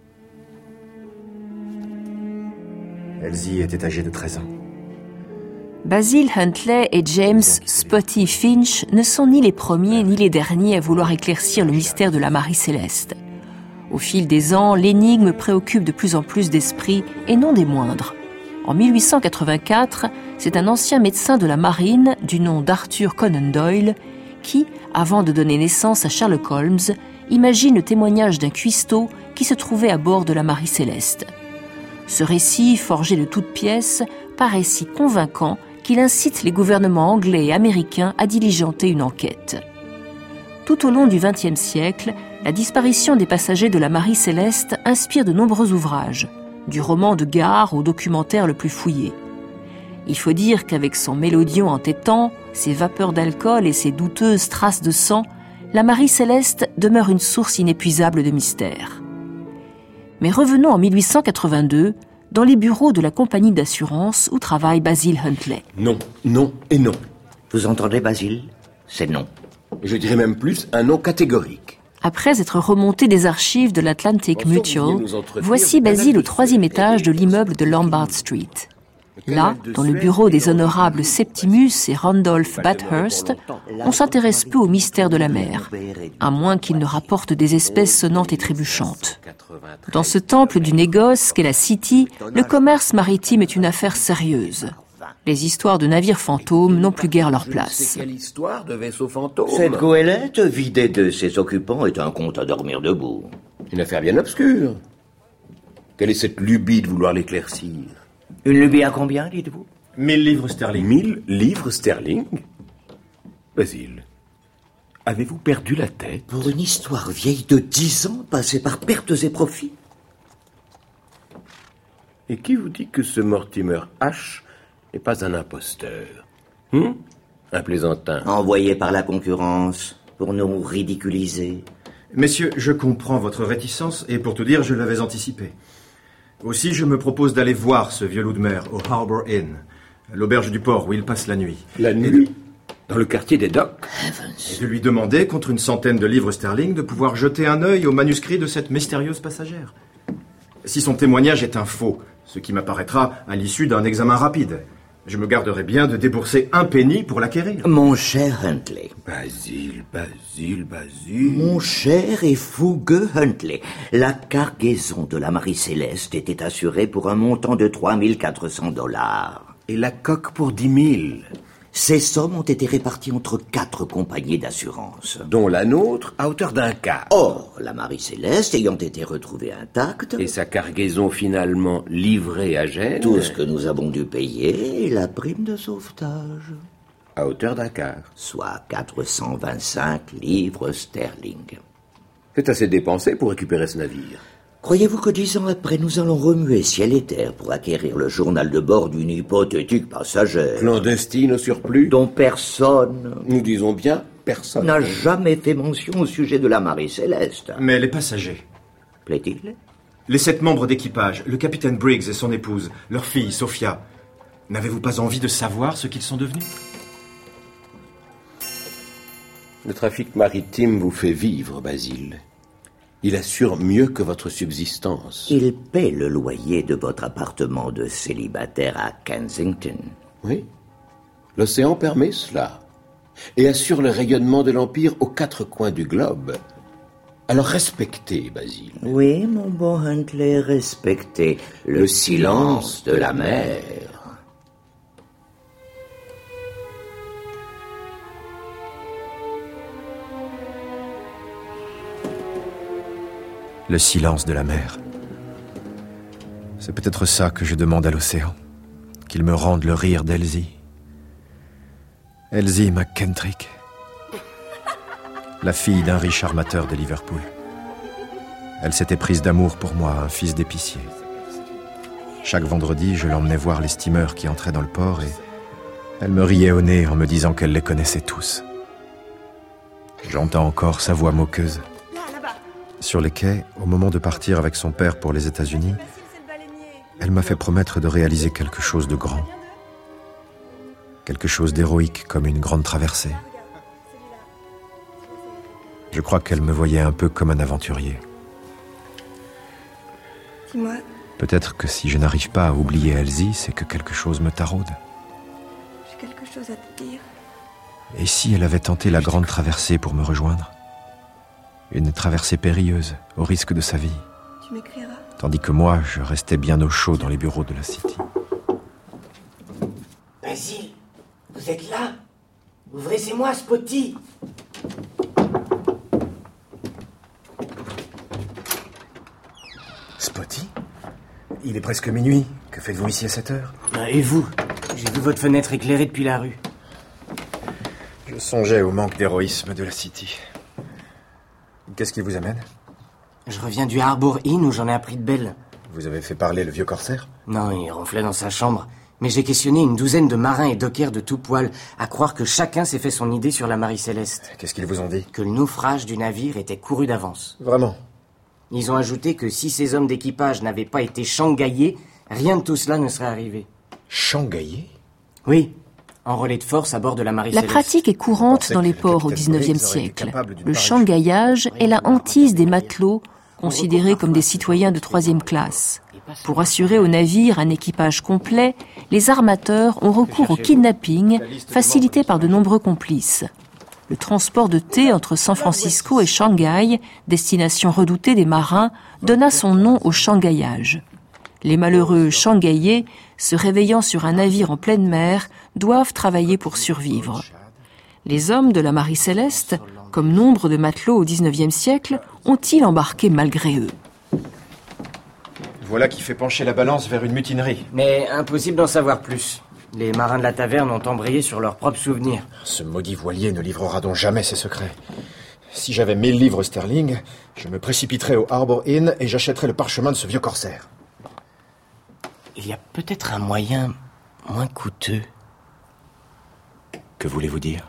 [SPEAKER 9] Elsie était âgée de treize ans.
[SPEAKER 2] Basil Huntley et James Spotty Finch ne sont ni les premiers ni les derniers à vouloir éclaircir le mystère de la Marie-Céleste. Au fil des ans, l'énigme préoccupe de plus en plus d'esprits, et non des moindres. En mille huit cent quatre-vingt-quatre, c'est un ancien médecin de la marine, du nom d'Arthur Conan Doyle, qui, avant de donner naissance à Sherlock Holmes, imagine le témoignage d'un cuistot qui se trouvait à bord de la Marie-Céleste. Ce récit, forgé de toutes pièces, paraît si convaincant qu'il incite les gouvernements anglais et américains à diligenter une enquête. Tout au long du vingtième siècle, la disparition des passagers de la Marie Céleste inspire de nombreux ouvrages, du roman de gare au documentaire le plus fouillé. Il faut dire qu'avec son mélodion entêtant, ses vapeurs d'alcool et ses douteuses traces de sang, la Marie Céleste demeure une source inépuisable de mystères. Mais revenons en mille huit cent quatre-vingt-deux, dans les bureaux de la compagnie d'assurance où travaille Basil Huntley.
[SPEAKER 10] Non, non et non.
[SPEAKER 11] Vous entendez, Basil ? C'est non.
[SPEAKER 10] Je dirais même plus un non catégorique.
[SPEAKER 2] Après être remonté des archives de l'Atlantic Mutual, voici Basil au troisième étage de l'immeuble de Lombard Street. Là, dans le bureau des honorables Septimus et Randolph Bathurst, on s'intéresse peu au mystère de la mer, à moins qu'il ne rapporte des espèces sonnantes et trébuchantes. Dans ce temple du négoce qu'est la City, le commerce maritime est une affaire sérieuse. Les histoires de navires fantômes n'ont plus guère leur place.
[SPEAKER 10] Quelle histoire de vaisseau fantôme ?
[SPEAKER 11] Cette goélette vidée de ses occupants est un conte à dormir debout.
[SPEAKER 10] Une affaire bien obscure. Quelle est cette lubie de vouloir l'éclaircir ?
[SPEAKER 11] Une lubie à combien, dites-vous ?
[SPEAKER 9] Mille livres sterling.
[SPEAKER 10] Mille livres sterling ? Basile, avez-vous perdu la tête ?
[SPEAKER 11] Pour une histoire vieille de dix ans, passée par pertes et profits ?
[SPEAKER 10] Et qui vous dit que ce Mortimer H n'est pas un imposteur ? Hum ? Un plaisantin.
[SPEAKER 11] Envoyé par la concurrence pour nous ridiculiser.
[SPEAKER 6] Messieurs, je comprends votre réticence et pour tout dire, je l'avais anticipé. Aussi, je me propose d'aller voir ce vieux loup de mer au Harbour Inn, l'auberge du port où il passe la nuit.
[SPEAKER 10] La nuit ? Dans le quartier des docks ?
[SPEAKER 6] Et de lui demander, contre une centaine de livres sterling, de pouvoir jeter un œil au manuscrit de cette mystérieuse passagère. Si son témoignage est un faux, ce qui m'apparaîtra à l'issue d'un examen rapide, je me garderai bien de débourser un penny pour l'acquérir.
[SPEAKER 11] Mon cher Huntley.
[SPEAKER 10] Basile, Basile, Basile.
[SPEAKER 11] Mon cher et fougueux Huntley, la cargaison de la Marie Céleste était assurée pour un montant de trois mille quatre cents dollars.
[SPEAKER 10] Et la coque pour dix mille.
[SPEAKER 11] Ces sommes ont été réparties entre quatre compagnies d'assurance.
[SPEAKER 10] Dont la nôtre à hauteur d'un quart.
[SPEAKER 11] Or, la Marie Céleste ayant été retrouvée intacte...
[SPEAKER 10] Et sa cargaison finalement livrée à Gênes...
[SPEAKER 11] Tout ce que nous avons dû payer est la prime de sauvetage.
[SPEAKER 10] À hauteur d'un quart.
[SPEAKER 11] Soit quatre cent vingt-cinq livres sterling.
[SPEAKER 10] C'est assez dépensé pour récupérer ce navire.
[SPEAKER 11] Croyez-vous que dix ans après, nous allons remuer ciel et terre pour acquérir le journal de bord d'une hypothétique passagère
[SPEAKER 10] clandestine au surplus,
[SPEAKER 11] dont personne,
[SPEAKER 10] nous disons bien personne,
[SPEAKER 11] n'a jamais fait mention au sujet de la Marie Céleste.
[SPEAKER 6] Mais les passagers.
[SPEAKER 11] Plaît-il ?
[SPEAKER 6] Les sept membres d'équipage, le capitaine Briggs et son épouse, leur fille, Sophia. N'avez-vous pas envie de savoir ce qu'ils sont devenus ?
[SPEAKER 10] Le trafic maritime vous fait vivre, Basile. Il assure mieux que votre subsistance.
[SPEAKER 11] Il paie le loyer de votre appartement de célibataire à Kensington.
[SPEAKER 10] Oui, l'océan permet cela et assure le rayonnement de l'Empire aux quatre coins du globe. Alors respectez, Basile.
[SPEAKER 11] Oui, mon bon Huntley, respectez le, le silence de la mer.
[SPEAKER 6] Le silence de la mer. C'est peut-être ça que je demande à l'océan. Qu'il me rende le rire d'Elsie. Elsie McKentrick. La fille d'un riche armateur de Liverpool. Elle s'était prise d'amour pour moi, un fils d'épicier. Chaque vendredi, je l'emmenais voir les steamers qui entraient dans le port et elle me riait au nez en me disant qu'elle les connaissait tous. J'entends encore sa voix moqueuse. Sur les quais, au moment de partir avec son père pour les États-Unis, elle m'a fait promettre de réaliser quelque chose de grand. Quelque chose d'héroïque, comme une grande traversée. Je crois qu'elle me voyait un peu comme un aventurier.
[SPEAKER 5] Dis-moi.
[SPEAKER 6] Peut-être que si je n'arrive pas à oublier Elsie, c'est que quelque chose me taraude.
[SPEAKER 5] J'ai quelque chose à te dire.
[SPEAKER 6] Et si elle avait tenté la grande traversée pour me rejoindre ? Une traversée périlleuse, au risque de sa vie.
[SPEAKER 5] Tu m'écriras ?
[SPEAKER 6] Tandis que moi, je restais bien au chaud dans les bureaux de la City.
[SPEAKER 12] Basile, vous êtes là ? Ouvrez, c'est moi, Spotty.
[SPEAKER 6] Spotty ? Il est presque minuit. Que faites-vous ici à cette heure ?
[SPEAKER 12] Et vous ?
[SPEAKER 7] J'ai vu votre fenêtre éclairée depuis la rue.
[SPEAKER 6] Je songeais au manque d'héroïsme de la City. Qu'est-ce qui vous amène?
[SPEAKER 7] Je reviens du Harbour Inn où j'en ai appris de belles.
[SPEAKER 6] Vous avez fait parler le vieux corsaire?
[SPEAKER 7] Non, il ronflait dans sa chambre. Mais j'ai questionné une douzaine de marins et dockers de tout poil, à croire que chacun s'est fait son idée sur la Marie Céleste.
[SPEAKER 6] Qu'est-ce qu'ils vous ont dit?
[SPEAKER 7] Que le naufrage du navire était couru d'avance.
[SPEAKER 6] Vraiment?
[SPEAKER 7] Ils ont ajouté que si ces hommes d'équipage n'avaient pas été shanghaillés, rien de tout cela ne serait arrivé.
[SPEAKER 6] Shanghaillés?
[SPEAKER 7] Oui, enrôlés de force à bord de la Marie
[SPEAKER 2] La
[SPEAKER 7] Céleste.
[SPEAKER 2] pratique est courante dans les ports au dix-neuvième siècle. Le shanghaillage est la hantise des matelots, considérés comme des citoyens de troisième classe. Pour assurer au navire un équipage complet, les armateurs ont recours au kidnapping, facilité par de nombreux complices. Le transport de thé entre San Francisco et Shanghai, destination redoutée des marins, donna son nom au shanghaillage. Les malheureux shanghaillés, se réveillant sur un navire en pleine mer, doivent travailler pour survivre. Les hommes de la Marie Céleste, comme nombre de matelots au dix-neuvième siècle, ont-ils embarqué malgré eux?
[SPEAKER 6] Voilà qui fait pencher la balance vers une mutinerie.
[SPEAKER 7] Mais impossible d'en savoir plus. Les marins de la taverne ont embrayé sur leurs propres souvenirs.
[SPEAKER 6] Ce maudit voilier ne livrera donc jamais ses secrets. Si j'avais mille livres sterling, je me précipiterais au Harbour Inn et j'achèterais le parchemin de ce vieux corsaire.
[SPEAKER 7] Il y a peut-être un moyen moins coûteux.
[SPEAKER 6] Que voulez-vous dire?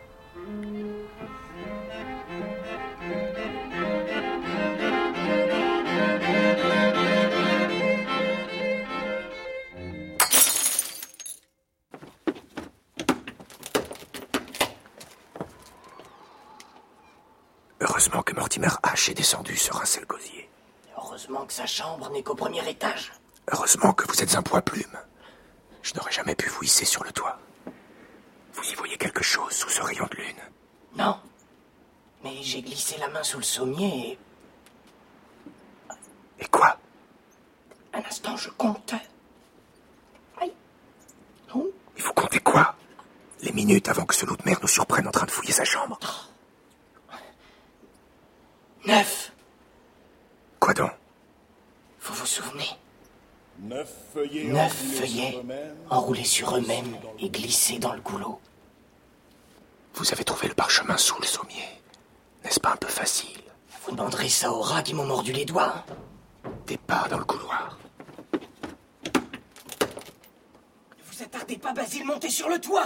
[SPEAKER 6] Heureusement que Mortimer H est descendu sur un seul gosier.
[SPEAKER 12] Heureusement que sa chambre n'est qu'au premier étage.
[SPEAKER 6] Heureusement que vous êtes un poids-plume. Je n'aurais jamais pu vous hisser sur le toit. Vous y voyez quelque chose sous ce rayon de lune?
[SPEAKER 12] Non. Mais j'ai glissé la main sous le sommier et...
[SPEAKER 6] Et quoi?
[SPEAKER 12] Un instant, je comptais. Aïe. Oh.
[SPEAKER 6] Et vous comptez quoi? Les minutes avant que ce loup de mer nous surprenne en train de fouiller sa chambre?
[SPEAKER 12] Neuf.
[SPEAKER 6] Quoi donc?
[SPEAKER 12] Vous vous souvenez?
[SPEAKER 8] Neuf feuillets,
[SPEAKER 12] Neuf feuillets enroulés sur eux-mêmes et glissés dans le goulot.
[SPEAKER 6] Vous avez trouvé le parchemin sous le sommier. N'est-ce pas un peu facile?
[SPEAKER 12] Vous demanderez ça aux rats qui m'ont mordu les doigts.
[SPEAKER 6] Des pas dans le couloir.
[SPEAKER 12] Ne vous attardez pas, Basile, montez sur le toit.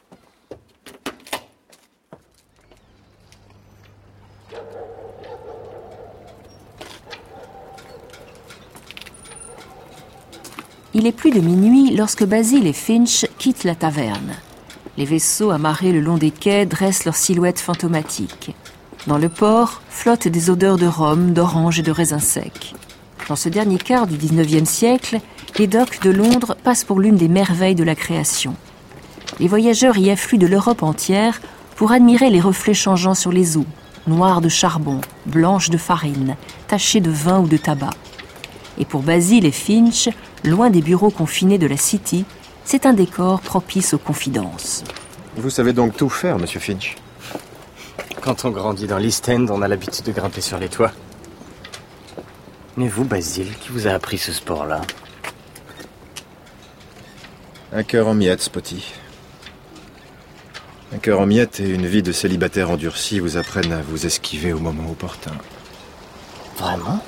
[SPEAKER 2] Il est plus de minuit lorsque Basile et Finch quittent la taverne. Les vaisseaux amarrés le long des quais dressent leurs silhouettes fantomatiques. Dans le port, flottent des odeurs de rhum, d'orange et de raisins secs. Dans ce dernier quart du dix-neuvième siècle, les docks de Londres passent pour l'une des merveilles de la création. Les voyageurs y affluent de l'Europe entière pour admirer les reflets changeants sur les eaux, noires de charbon, blanches de farine, tachées de vin ou de tabac. Et pour Basile et Finch, loin des bureaux confinés de la City, c'est un décor propice aux confidences.
[SPEAKER 6] Vous savez donc tout faire, monsieur Finch?
[SPEAKER 7] Quand on grandit dans l'East End, on a l'habitude de grimper sur les toits. Mais vous, Basile, qui vous a appris ce sport-là?
[SPEAKER 6] Un cœur en miettes, Spotty. Un cœur en miettes et une vie de célibataire endurci vous apprennent à vous esquiver au moment opportun.
[SPEAKER 7] Vraiment?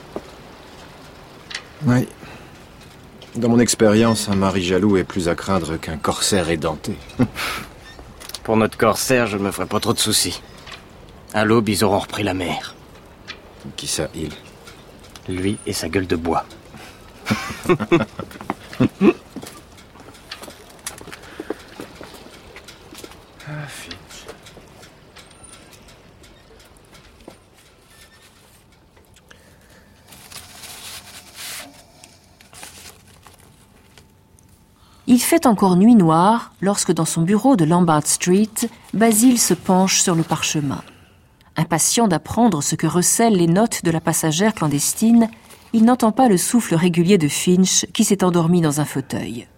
[SPEAKER 6] Oui. Dans mon expérience, un mari jaloux est plus à craindre qu'un corsaire édenté.
[SPEAKER 7] Pour notre corsaire, je ne me ferai pas trop de soucis. À l'aube, ils auront repris la mer.
[SPEAKER 6] Qui ça, il?
[SPEAKER 7] Lui et sa gueule de bois.
[SPEAKER 6] Ah, Finch.
[SPEAKER 2] Il fait encore nuit noire lorsque dans son bureau de Lombard Street, Basile se penche sur le parchemin. Impatient d'apprendre ce que recèlent les notes de la passagère clandestine, il n'entend pas le souffle régulier de Finch qui s'est endormi dans un fauteuil.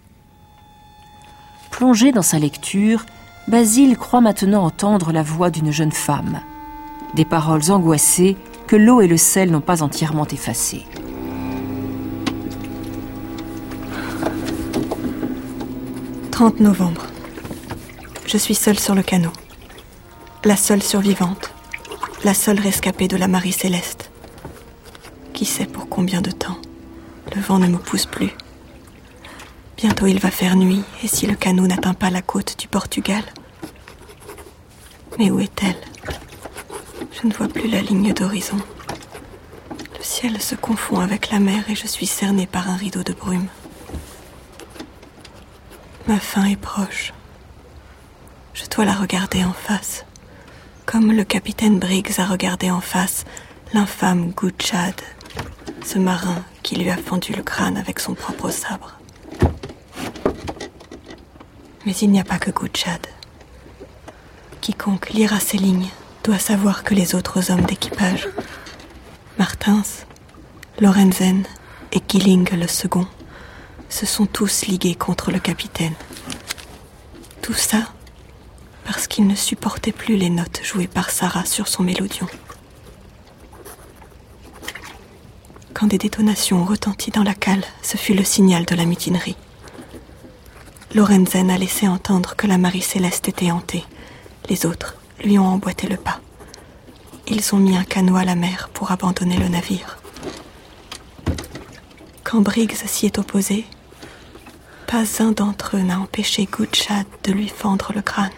[SPEAKER 2] Plongé dans sa lecture, Basile croit maintenant entendre la voix d'une jeune femme. Des paroles angoissées que l'eau et le sel n'ont pas entièrement effacées.
[SPEAKER 5] trente novembre. Je suis seule sur le canot. La seule survivante. La seule rescapée de la Marie Céleste. Qui sait pour combien de temps? Le vent ne me pousse plus. Bientôt il va faire nuit, et si le canot n'atteint pas la côte du Portugal? Mais où est-elle? Je ne vois plus la ligne d'horizon. Le ciel se confond avec la mer et je suis cernée par un rideau de brume. Ma fin est proche. Je dois la regarder en face, comme le capitaine Briggs a regardé en face l'infâme Gutschad, ce marin qui lui a fendu le crâne avec son propre sabre. Mais il n'y a pas que Gutschad. Quiconque lira ces lignes doit savoir que les autres hommes d'équipage, Martins, Lorenzen et Gilling le second, se sont tous ligués contre le capitaine. Tout ça parce qu'il ne supportait plus les notes jouées par Sarah sur son mélodion. Quand des détonations ont retenti dans la cale, ce fut le signal de la mutinerie. Lorenzen a laissé entendre que la Marie Céleste était hantée. Les autres lui ont emboîté le pas. Ils ont mis un canot à la mer pour abandonner le navire. Quand Briggs s'y est opposé, pas un d'entre eux n'a empêché Gutschad de lui fendre le crâne.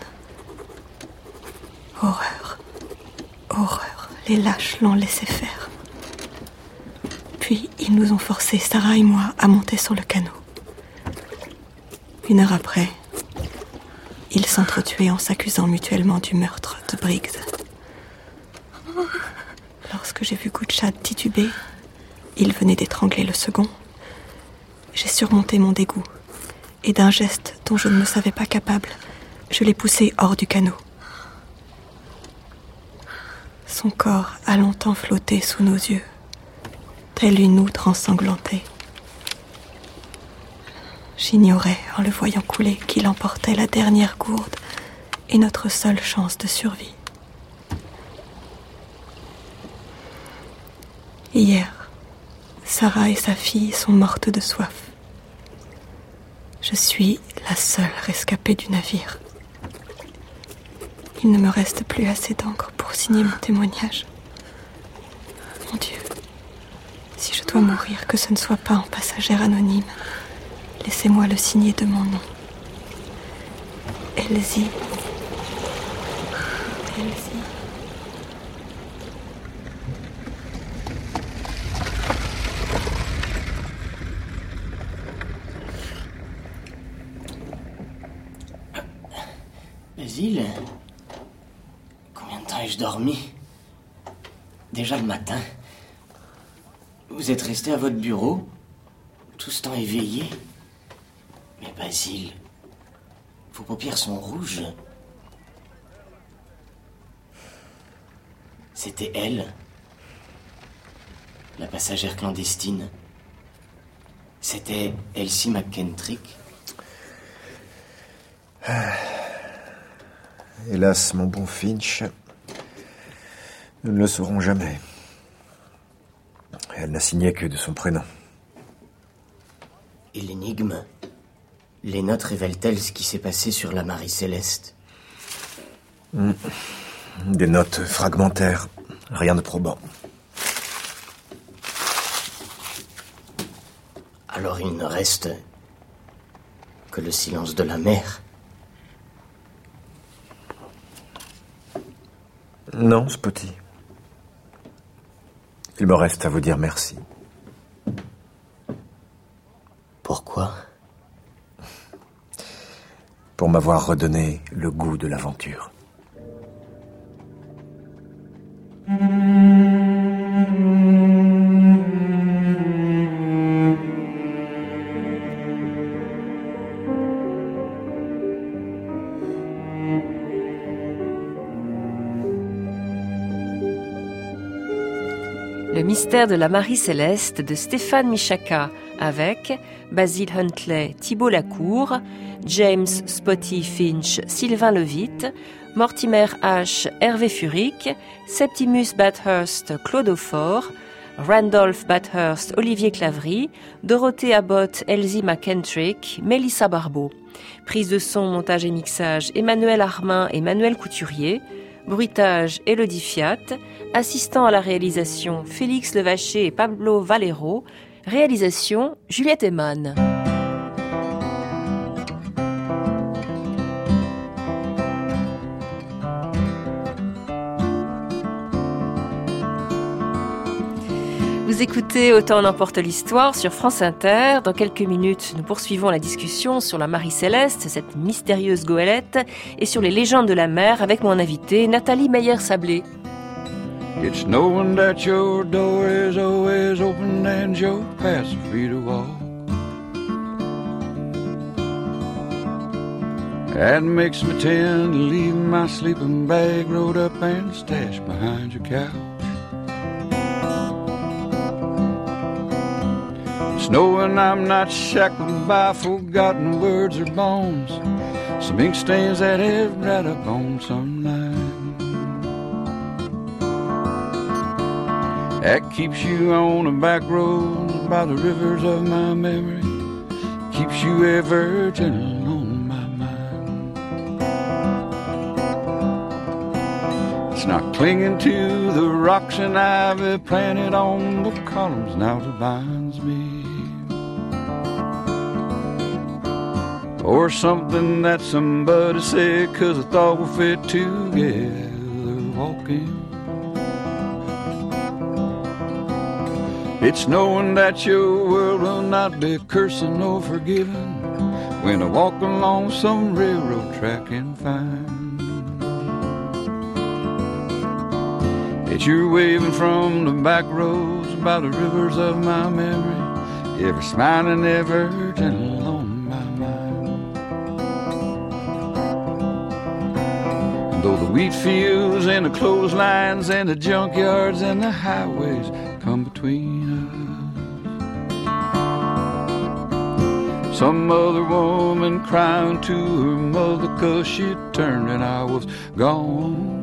[SPEAKER 5] Horreur, horreur, les lâches l'ont laissé faire. Puis ils nous ont forcés, Sarah et moi, à monter sur le canot. Une heure après, ils s'entretuaient en s'accusant mutuellement du meurtre de Briggs. Lorsque j'ai vu Gutschad tituber, il venait d'étrangler le second. J'ai surmonté mon dégoût, et d'un geste dont je ne me savais pas capable, je l'ai poussé hors du canot. Son corps a longtemps flotté sous nos yeux, telle une outre ensanglantée. J'ignorais, en le voyant couler, qu'il emportait la dernière gourde et notre seule chance de survie. Hier, Sarah et sa fille sont mortes de soif. Je suis la seule rescapée du navire. Il ne me reste plus assez d'encre pour signer mon témoignage. Mon Dieu, si je dois mourir, que ce ne soit pas en passagère anonyme. Laissez-moi le signer de mon nom. Elsie. Elsie.
[SPEAKER 7] Basile, combien de temps ai-je dormi? Déjà le matin. Vous êtes resté à votre bureau, tout ce temps éveillé. Mais Basile, vos paupières sont rouges. C'était elle, la passagère clandestine. C'était Elsie McKentrick.
[SPEAKER 6] Hélas, mon bon Finch, nous ne le saurons jamais. Elle n'a signé que de son prénom.
[SPEAKER 7] Et l'énigme? Les notes révèlent-elles ce qui s'est passé sur la Marie Céleste?
[SPEAKER 6] Mmh. Des notes fragmentaires, rien de probant.
[SPEAKER 7] Alors il ne reste que le silence de la mer.
[SPEAKER 6] Non, Spotty. Il me reste à vous dire merci.
[SPEAKER 7] Pourquoi?
[SPEAKER 6] Pour m'avoir redonné le goût de l'aventure.
[SPEAKER 2] Le mystère de la Marie Céleste de Stéphane Michaka avec Basil Huntley, Thibault Lacour, James Spotty Finch, Sylvain Levitte, Mortimer H, Hervé Furic, Septimus Bathurst, Claude Aufort, Randolph Bathurst, Olivier Claverie, Dorothée Abbott, Elsie McKentrick, Mélissa Barbeau. Prise de son, montage et mixage, Emmanuel Armin et Manuel Couturier. Bruitage, Élodie Fiat. Assistant à la réalisation, Félix Levaché et Pablo Valero. Réalisation, Juliette Eman. Vous écoutez Autant en emporte l'histoire sur France Inter. Dans quelques minutes, nous poursuivons la discussion sur la Marie Céleste, cette mystérieuse goélette, et sur les légendes de la mer avec mon invitée Nathalie Meyer-Sablé.
[SPEAKER 13] It's knowing that your door is always open and your paths are free to walk. That makes me tend to leave my sleeping bag rolled up and stashed behind your couch. It's knowing I'm not shackled by forgotten words or bones, some ink stains that have dried up on some line. That keeps you on the back roads by the rivers of my memory, keeps you ever gentle on my mind. It's not clinging to the rocks and ivy planted on the columns now that binds me, or something that somebody said 'cause I thought we fit together walking. It's knowing that your world will not be cursing or forgiven when I walk along some railroad track and find that you're waving from the back roads by the rivers of my memory, ever smiling, ever gentle on my mind. And though the wheat fields and the clotheslines and the junkyards and the highways come between us, some other woman crying to her mother 'cause she turned and I was gone.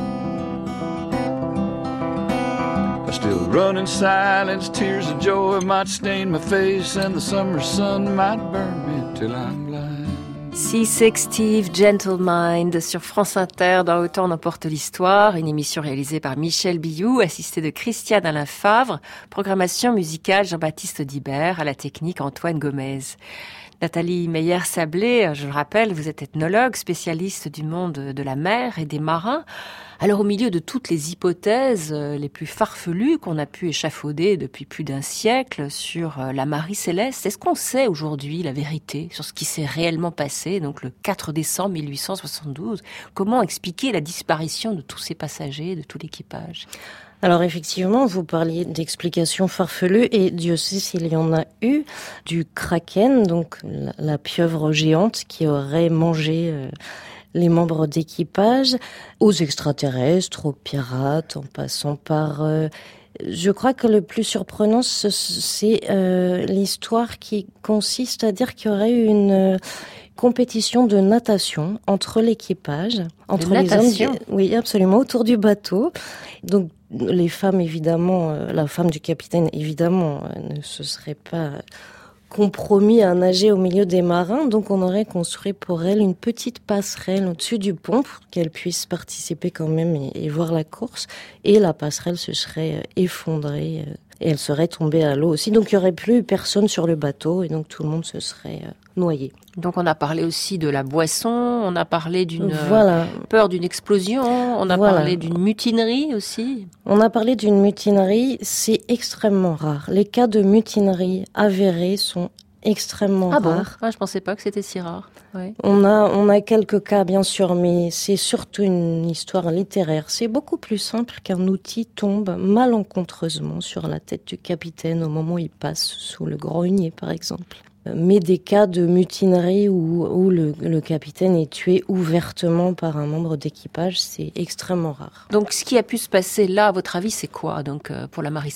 [SPEAKER 13] I still run in silence, tears of joy might stain my face, and the summer sun might burn me till I'm blind.
[SPEAKER 2] Seasick Steve, Gentle Mind sur France Inter dans Autant en emporte l'histoire, une émission réalisée par Michel Billoux, assistée de Christiane Alain Favre, programmation musicale Jean-Baptiste Dibert, à la technique Antoine Gomez. Nathalie Meyer-Sablé, je le rappelle, vous êtes ethnologue, spécialiste du monde de la mer et des marins. Alors au milieu de toutes les hypothèses les plus farfelues qu'on a pu échafauder depuis plus d'un siècle sur la Marie Céleste, est-ce qu'on sait aujourd'hui la vérité sur ce qui s'est réellement passé, donc le quatre décembre mille huit cent soixante-douze? Comment expliquer la disparition de tous ces passagers, de tout l'équipage?
[SPEAKER 4] Alors effectivement, vous parliez d'explications farfelues et Dieu sait s'il y en a eu, du kraken, donc la, la pieuvre géante qui aurait mangé euh, les membres d'équipage, aux extraterrestres, aux pirates, en passant par... Euh, je crois que le plus surprenant, c'est euh, l'histoire qui consiste à dire qu'il y aurait eu une... Euh, compétition de natation entre l'équipage, entre
[SPEAKER 2] de
[SPEAKER 4] les
[SPEAKER 2] natation.
[SPEAKER 4] hommes, oui absolument, autour du bateau. Donc les femmes évidemment, euh, la femme du capitaine évidemment euh, ne se serait pas compromis à nager au milieu des marins, donc on aurait construit pour elle une petite passerelle au-dessus du pont pour qu'elle puisse participer quand même et, et voir la course, et la passerelle se serait euh, effondrée euh, et elle serait tombée à l'eau aussi, donc il n'y aurait plus personne sur le bateau et donc tout le monde se serait euh, noyé.
[SPEAKER 2] Donc on a parlé aussi de la boisson, on a parlé d'une
[SPEAKER 4] voilà.
[SPEAKER 2] peur d'une explosion, on a
[SPEAKER 4] voilà.
[SPEAKER 2] parlé d'une mutinerie aussi.
[SPEAKER 4] On a parlé d'une mutinerie, c'est extrêmement rare. Les cas de mutinerie avérés sont extrêmement
[SPEAKER 2] ah
[SPEAKER 4] rares.
[SPEAKER 2] Bon ah, je pensais pas que c'était si rare. Ouais.
[SPEAKER 4] On a, on a quelques cas bien sûr, mais c'est surtout une histoire littéraire. C'est beaucoup plus simple qu'un outil tombe malencontreusement sur la tête du capitaine au moment où il passe sous le grenier par exemple. Mais des cas de mutinerie où, où le, le capitaine est tué ouvertement par un membre d'équipage, c'est extrêmement rare.
[SPEAKER 2] Donc ce qui a pu se passer là, à votre avis, c'est quoi donc pour la Marie Céleste ?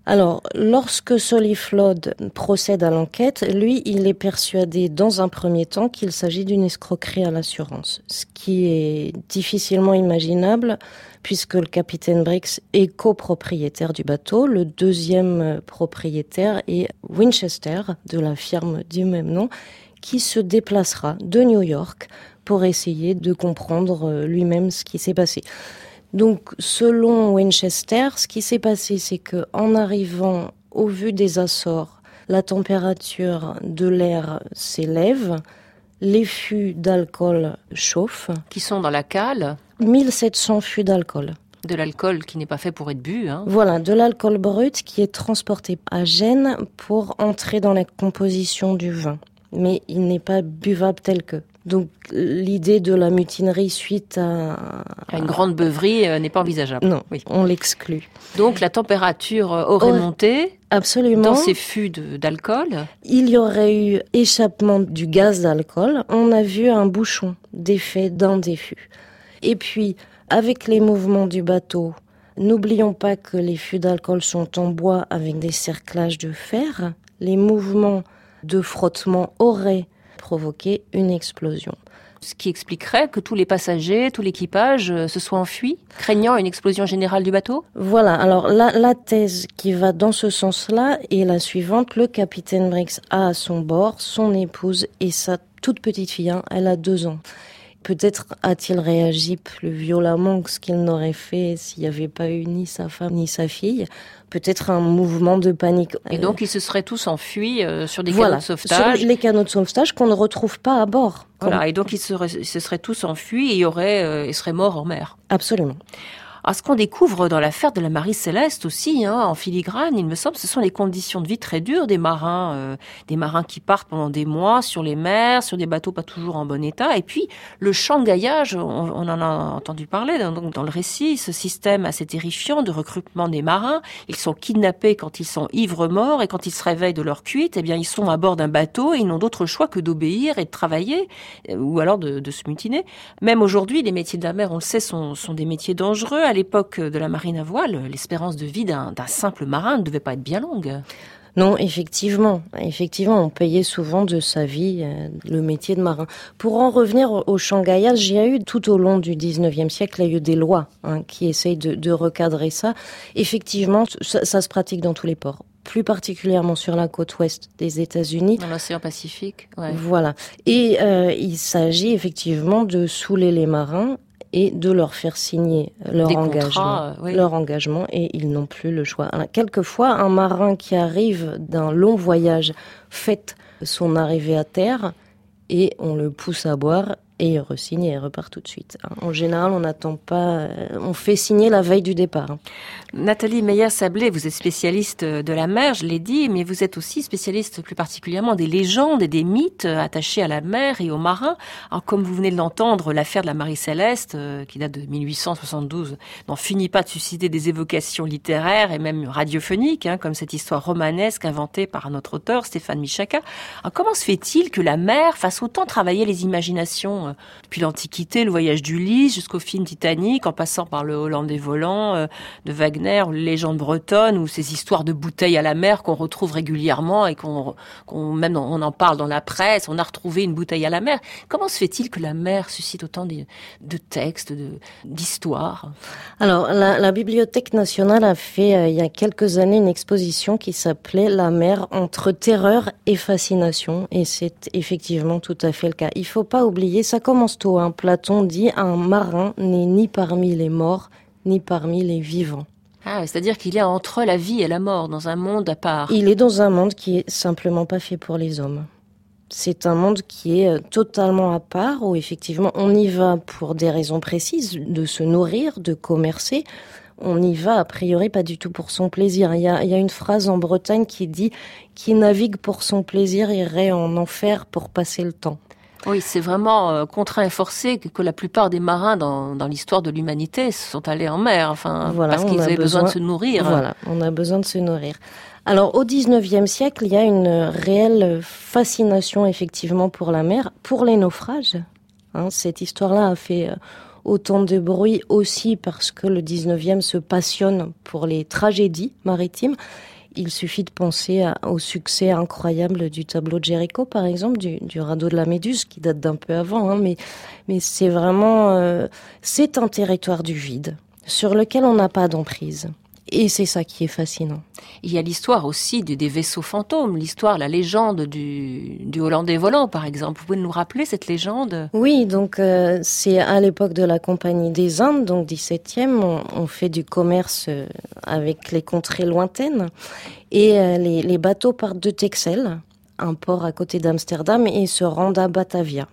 [SPEAKER 4] Alors, lorsque Solly Flood procède à l'enquête, lui, il est persuadé dans un premier temps qu'il s'agit d'une escroquerie à l'assurance, ce qui est difficilement imaginable puisque le capitaine Briggs est copropriétaire du bateau. Le deuxième propriétaire est Winchester, de la firme du même nom, qui se déplacera de New York pour essayer de comprendre lui-même ce qui s'est passé. Donc, selon Winchester, ce qui s'est passé, c'est que en arrivant au vu des Açores, la température de l'air s'élève, les fûts d'alcool chauffent.
[SPEAKER 2] Qui sont dans la cale.
[SPEAKER 4] mille sept cents fûts d'alcool.
[SPEAKER 2] De l'alcool qui n'est pas fait pour être bu. Hein.
[SPEAKER 4] Voilà, de l'alcool brut qui est transporté à Gênes pour entrer dans la composition du vin. Mais il n'est pas buvable tel que. Donc l'idée de la mutinerie suite à...
[SPEAKER 2] à une grande beuverie euh, n'est pas envisageable.
[SPEAKER 4] Non,
[SPEAKER 2] oui.
[SPEAKER 4] On l'exclut.
[SPEAKER 2] Donc la température aurait
[SPEAKER 4] oh,
[SPEAKER 2] monté
[SPEAKER 4] absolument.
[SPEAKER 2] Dans ces fûts de, d'alcool.
[SPEAKER 4] Il y aurait eu échappement du gaz d'alcool. On a vu un bouchon d'effet d'un des fûts. Et puis, avec les mouvements du bateau, n'oublions pas que les fûts d'alcool sont en bois avec des cerclages de fer. Les mouvements de frottement auraient provoqué une explosion.
[SPEAKER 2] Ce qui expliquerait que tous les passagers, tout l'équipage se soient enfuis, craignant une explosion générale du bateau ?
[SPEAKER 4] Voilà, alors la, la thèse qui va dans ce sens-là est la suivante. Le capitaine Briggs a à son bord son épouse et sa toute petite fille, hein, elle a deux ans. Peut-être a-t-il réagi plus violemment que ce qu'il n'aurait fait s'il n'y avait pas eu ni sa femme ni sa fille. Peut-être un mouvement de panique.
[SPEAKER 2] Et donc ils se seraient tous enfuis euh, sur des
[SPEAKER 4] voilà,
[SPEAKER 2] canots de sauvetage.
[SPEAKER 4] Sur les canots de sauvetage qu'on ne retrouve pas à bord.
[SPEAKER 2] Voilà,
[SPEAKER 4] Comme...
[SPEAKER 2] et donc ils, seraient, ils se seraient tous enfuis et ils, auraient, euh, ils seraient morts en mer.
[SPEAKER 4] Absolument.
[SPEAKER 2] Alors, ce qu'on découvre dans l'affaire de la Marie Céleste aussi, hein, en filigrane, il me semble, ce sont les conditions de vie très dures des marins, euh, des marins qui partent pendant des mois sur les mers, sur des bateaux pas toujours en bon état. Et puis, le shanghaillage, on, on en a entendu parler donc dans le récit, ce système assez terrifiant de recrutement des marins. Ils sont kidnappés quand ils sont ivres morts et quand ils se réveillent de leur cuite, eh bien, ils sont à bord d'un bateau et ils n'ont d'autre choix que d'obéir et de travailler, ou alors de, de se mutiner. Même aujourd'hui, les métiers de la mer, on le sait, sont, sont des métiers dangereux. À l'époque de la marine à voile, l'espérance de vie d'un, d'un simple marin ne devait pas être bien longue.
[SPEAKER 4] Non, effectivement. Effectivement, on payait souvent de sa vie euh, le métier de marin. Pour en revenir au, au shanghaillage, il y a eu tout au long du dix-neuvième siècle, il y a eu des lois hein, qui essayent de, de recadrer ça. Effectivement, ça, ça se pratique dans tous les ports. Plus particulièrement sur la côte ouest des États-Unis.
[SPEAKER 2] Dans l'océan Pacifique. Ouais.
[SPEAKER 4] Voilà. Et euh, il s'agit effectivement de saouler les marins et de leur faire signer leur
[SPEAKER 2] Des
[SPEAKER 4] engagement,
[SPEAKER 2] contrats, oui.
[SPEAKER 4] leur engagement, et ils n'ont plus le choix. Alors, quelquefois, un marin qui arrive d'un long voyage fête son arrivée à terre et on le pousse à boire et il re-signe et il repart tout de suite. En général, on n'attend pas, on fait signer la veille du départ.
[SPEAKER 2] Nathalie Meyer-Sablé, vous êtes spécialiste de la mer, je l'ai dit, mais vous êtes aussi spécialiste plus particulièrement des légendes et des mythes attachés à la mer et aux marins. Alors, comme vous venez de l'entendre, l'affaire de la Marie Céleste, euh, qui date de mille huit cent soixante-douze, n'en finit pas de susciter des évocations littéraires et même radiophoniques, hein, comme cette histoire romanesque inventée par un autre auteur, Stéphane Michaka. Alors, comment se fait-il que la mer fasse autant travailler les imaginations euh, depuis l'Antiquité, le voyage d'Ulysse, jusqu'au film Titanic, en passant par le Hollandais volant euh, de Wagner, ou les légendes bretonnes, ou ces histoires de bouteilles à la mer qu'on retrouve régulièrement et qu'on, qu'on même on en parle dans la presse, on a retrouvé une bouteille à la mer. Comment se fait-il que la mer suscite autant de, de textes, de, d'histoires ?
[SPEAKER 4] Alors, la, la Bibliothèque nationale a fait, euh, il y a quelques années, une exposition qui s'appelait « La mer entre terreur et fascination », et c'est effectivement tout à fait le cas. Il faut pas oublier, ça commence tôt, hein. Platon dit « Un marin n'est ni parmi les morts, ni parmi les vivants ».
[SPEAKER 2] Ah, c'est-à-dire qu'il est entre la vie et la mort, dans un monde à part.
[SPEAKER 4] Il est dans un monde qui est simplement pas fait pour les hommes. C'est un monde qui est totalement à part, où effectivement on y va pour des raisons précises, de se nourrir, de commercer. On y va a priori pas du tout pour son plaisir. Il y a, il y a une phrase en Bretagne qui dit « Qui navigue pour son plaisir irait en enfer pour passer le temps ».
[SPEAKER 2] Oui, c'est vraiment euh, contraint et forcé que, que la plupart des marins dans, dans l'histoire de l'humanité sont allés en mer, enfin,
[SPEAKER 4] voilà,
[SPEAKER 2] parce qu'ils avaient besoin, besoin de se nourrir.
[SPEAKER 4] Voilà, on a besoin de se nourrir. Alors, au dix-neuvième siècle, il y a une réelle fascination, effectivement, pour la mer, pour les naufrages. Hein, cette histoire-là a fait euh, autant de bruit aussi parce que le dix-neuvième se passionne pour les tragédies maritimes. Il suffit de penser à, au succès incroyable du tableau de Géricault, par exemple, du, du radeau de la Méduse, qui date d'un peu avant, hein, mais, mais c'est vraiment, euh, c'est un territoire du vide sur lequel on n'a pas d'emprise. Et c'est ça qui est fascinant.
[SPEAKER 2] Il y a l'histoire aussi des, des vaisseaux fantômes, l'histoire, la légende du, du Hollandais volant, par exemple. Vous pouvez nous rappeler cette légende ?
[SPEAKER 4] Oui, donc euh, c'est à l'époque de la Compagnie des Indes, donc dix-septième, on, on fait du commerce avec les contrées lointaines. Et euh, les, les bateaux partent de Texel, un port à côté d'Amsterdam, et se rendent à Batavia.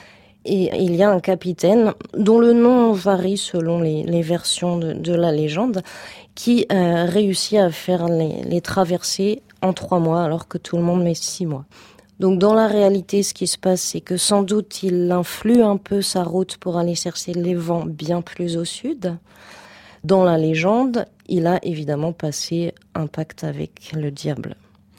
[SPEAKER 4] Et il y a un capitaine, dont le nom varie selon les, les versions de, de la légende, qui euh, réussit à faire les, les traversées en trois mois, alors que tout le monde met six mois. Donc dans la réalité, ce qui se passe, c'est que sans doute il influe un peu sa route pour aller chercher les vents bien plus au sud. Dans la légende, il a évidemment passé un pacte avec le diable.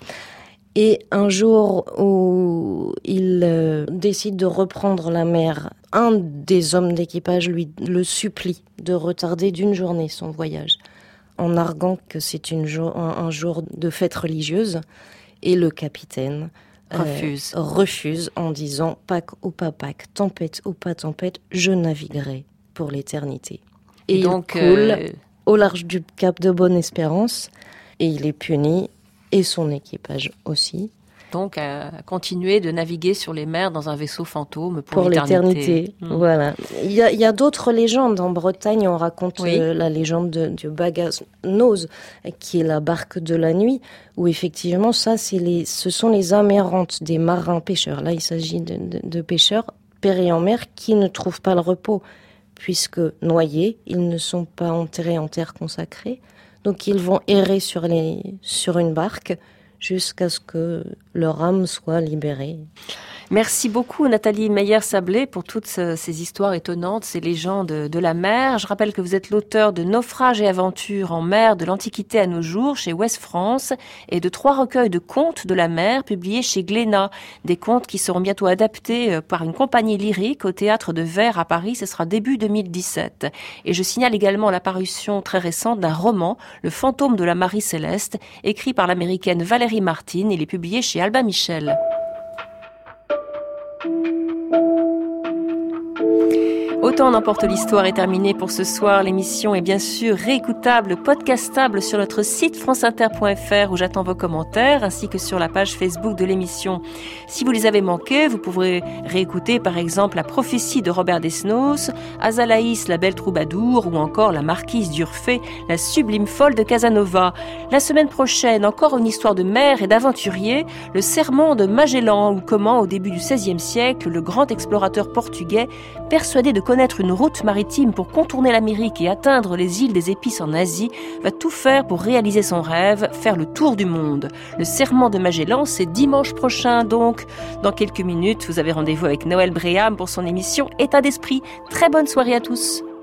[SPEAKER 4] Et un jour où il euh, décide de reprendre la mer, un des hommes d'équipage lui le supplie de retarder d'une journée son voyage, en arguant que c'est une jo- un, un jour de fête religieuse. Et le capitaine euh,
[SPEAKER 2] refuse.
[SPEAKER 4] refuse en disant « Pâques ou pas Pâques, tempête ou pas tempête, je naviguerai pour l'éternité ». Et, et donc, il coule euh... au large du cap de Bonne-Espérance et il est puni. Et son équipage aussi.
[SPEAKER 2] Donc, à continuer de naviguer sur les mers dans un vaisseau fantôme pour,
[SPEAKER 4] pour l'éternité. l'éternité. Mmh. Voilà. Il y a, il y a d'autres légendes. En Bretagne, on raconte oui. euh, la légende de, de Baganos, qui est la barque de la nuit, où effectivement, ça, c'est les, ce sont les âmes errantes des marins pêcheurs. Là, il s'agit de, de, de pêcheurs péris en mer qui ne trouvent pas le repos, puisque noyés, ils ne sont pas enterrés en terre consacrée. Donc ils vont errer sur, les, sur une barque jusqu'à ce que leur âme soit libérée.
[SPEAKER 2] Merci beaucoup Nathalie Meyer-Sablé pour toutes ces histoires étonnantes, ces légendes de la mer. Je rappelle que vous êtes l'auteur de Naufrages et aventures en mer de l'Antiquité à nos jours chez Ouest France et de trois recueils de contes de la mer publiés chez Glénat. Des contes qui seront bientôt adaptés par une compagnie lyrique au Théâtre de Verre à Paris. Ce sera début deux mille dix-sept. Et je signale également la parution très récente d'un roman, Le fantôme de la Marie Céleste, écrit par l'américaine Valérie Martin. Il est publié chez Albin Michel. Autant n'importe l'histoire est terminée pour ce soir. L'émission est bien sûr réécoutable, podcastable sur notre site franceinter point f r où j'attends vos commentaires ainsi que sur la page Facebook de l'émission. Si vous les avez manqués, vous pourrez réécouter par exemple La prophétie de Robert Desnos, Azalaïs, la belle troubadour ou encore La marquise d'Urfé, la sublime folle de Casanova. La semaine prochaine, encore une histoire de mer et d'aventurier, le sermon de Magellan ou comment au début du seizième siècle, le grand explorateur portugais, persuadé de connaître une route maritime pour contourner l'Amérique et atteindre les îles des Épices en Asie, va tout faire pour réaliser son rêve, faire le tour du monde. Le serment de Magellan, c'est dimanche prochain donc. Dans quelques minutes, vous avez rendez-vous avec Noël Bréham pour son émission État d'esprit. Très bonne soirée à tous.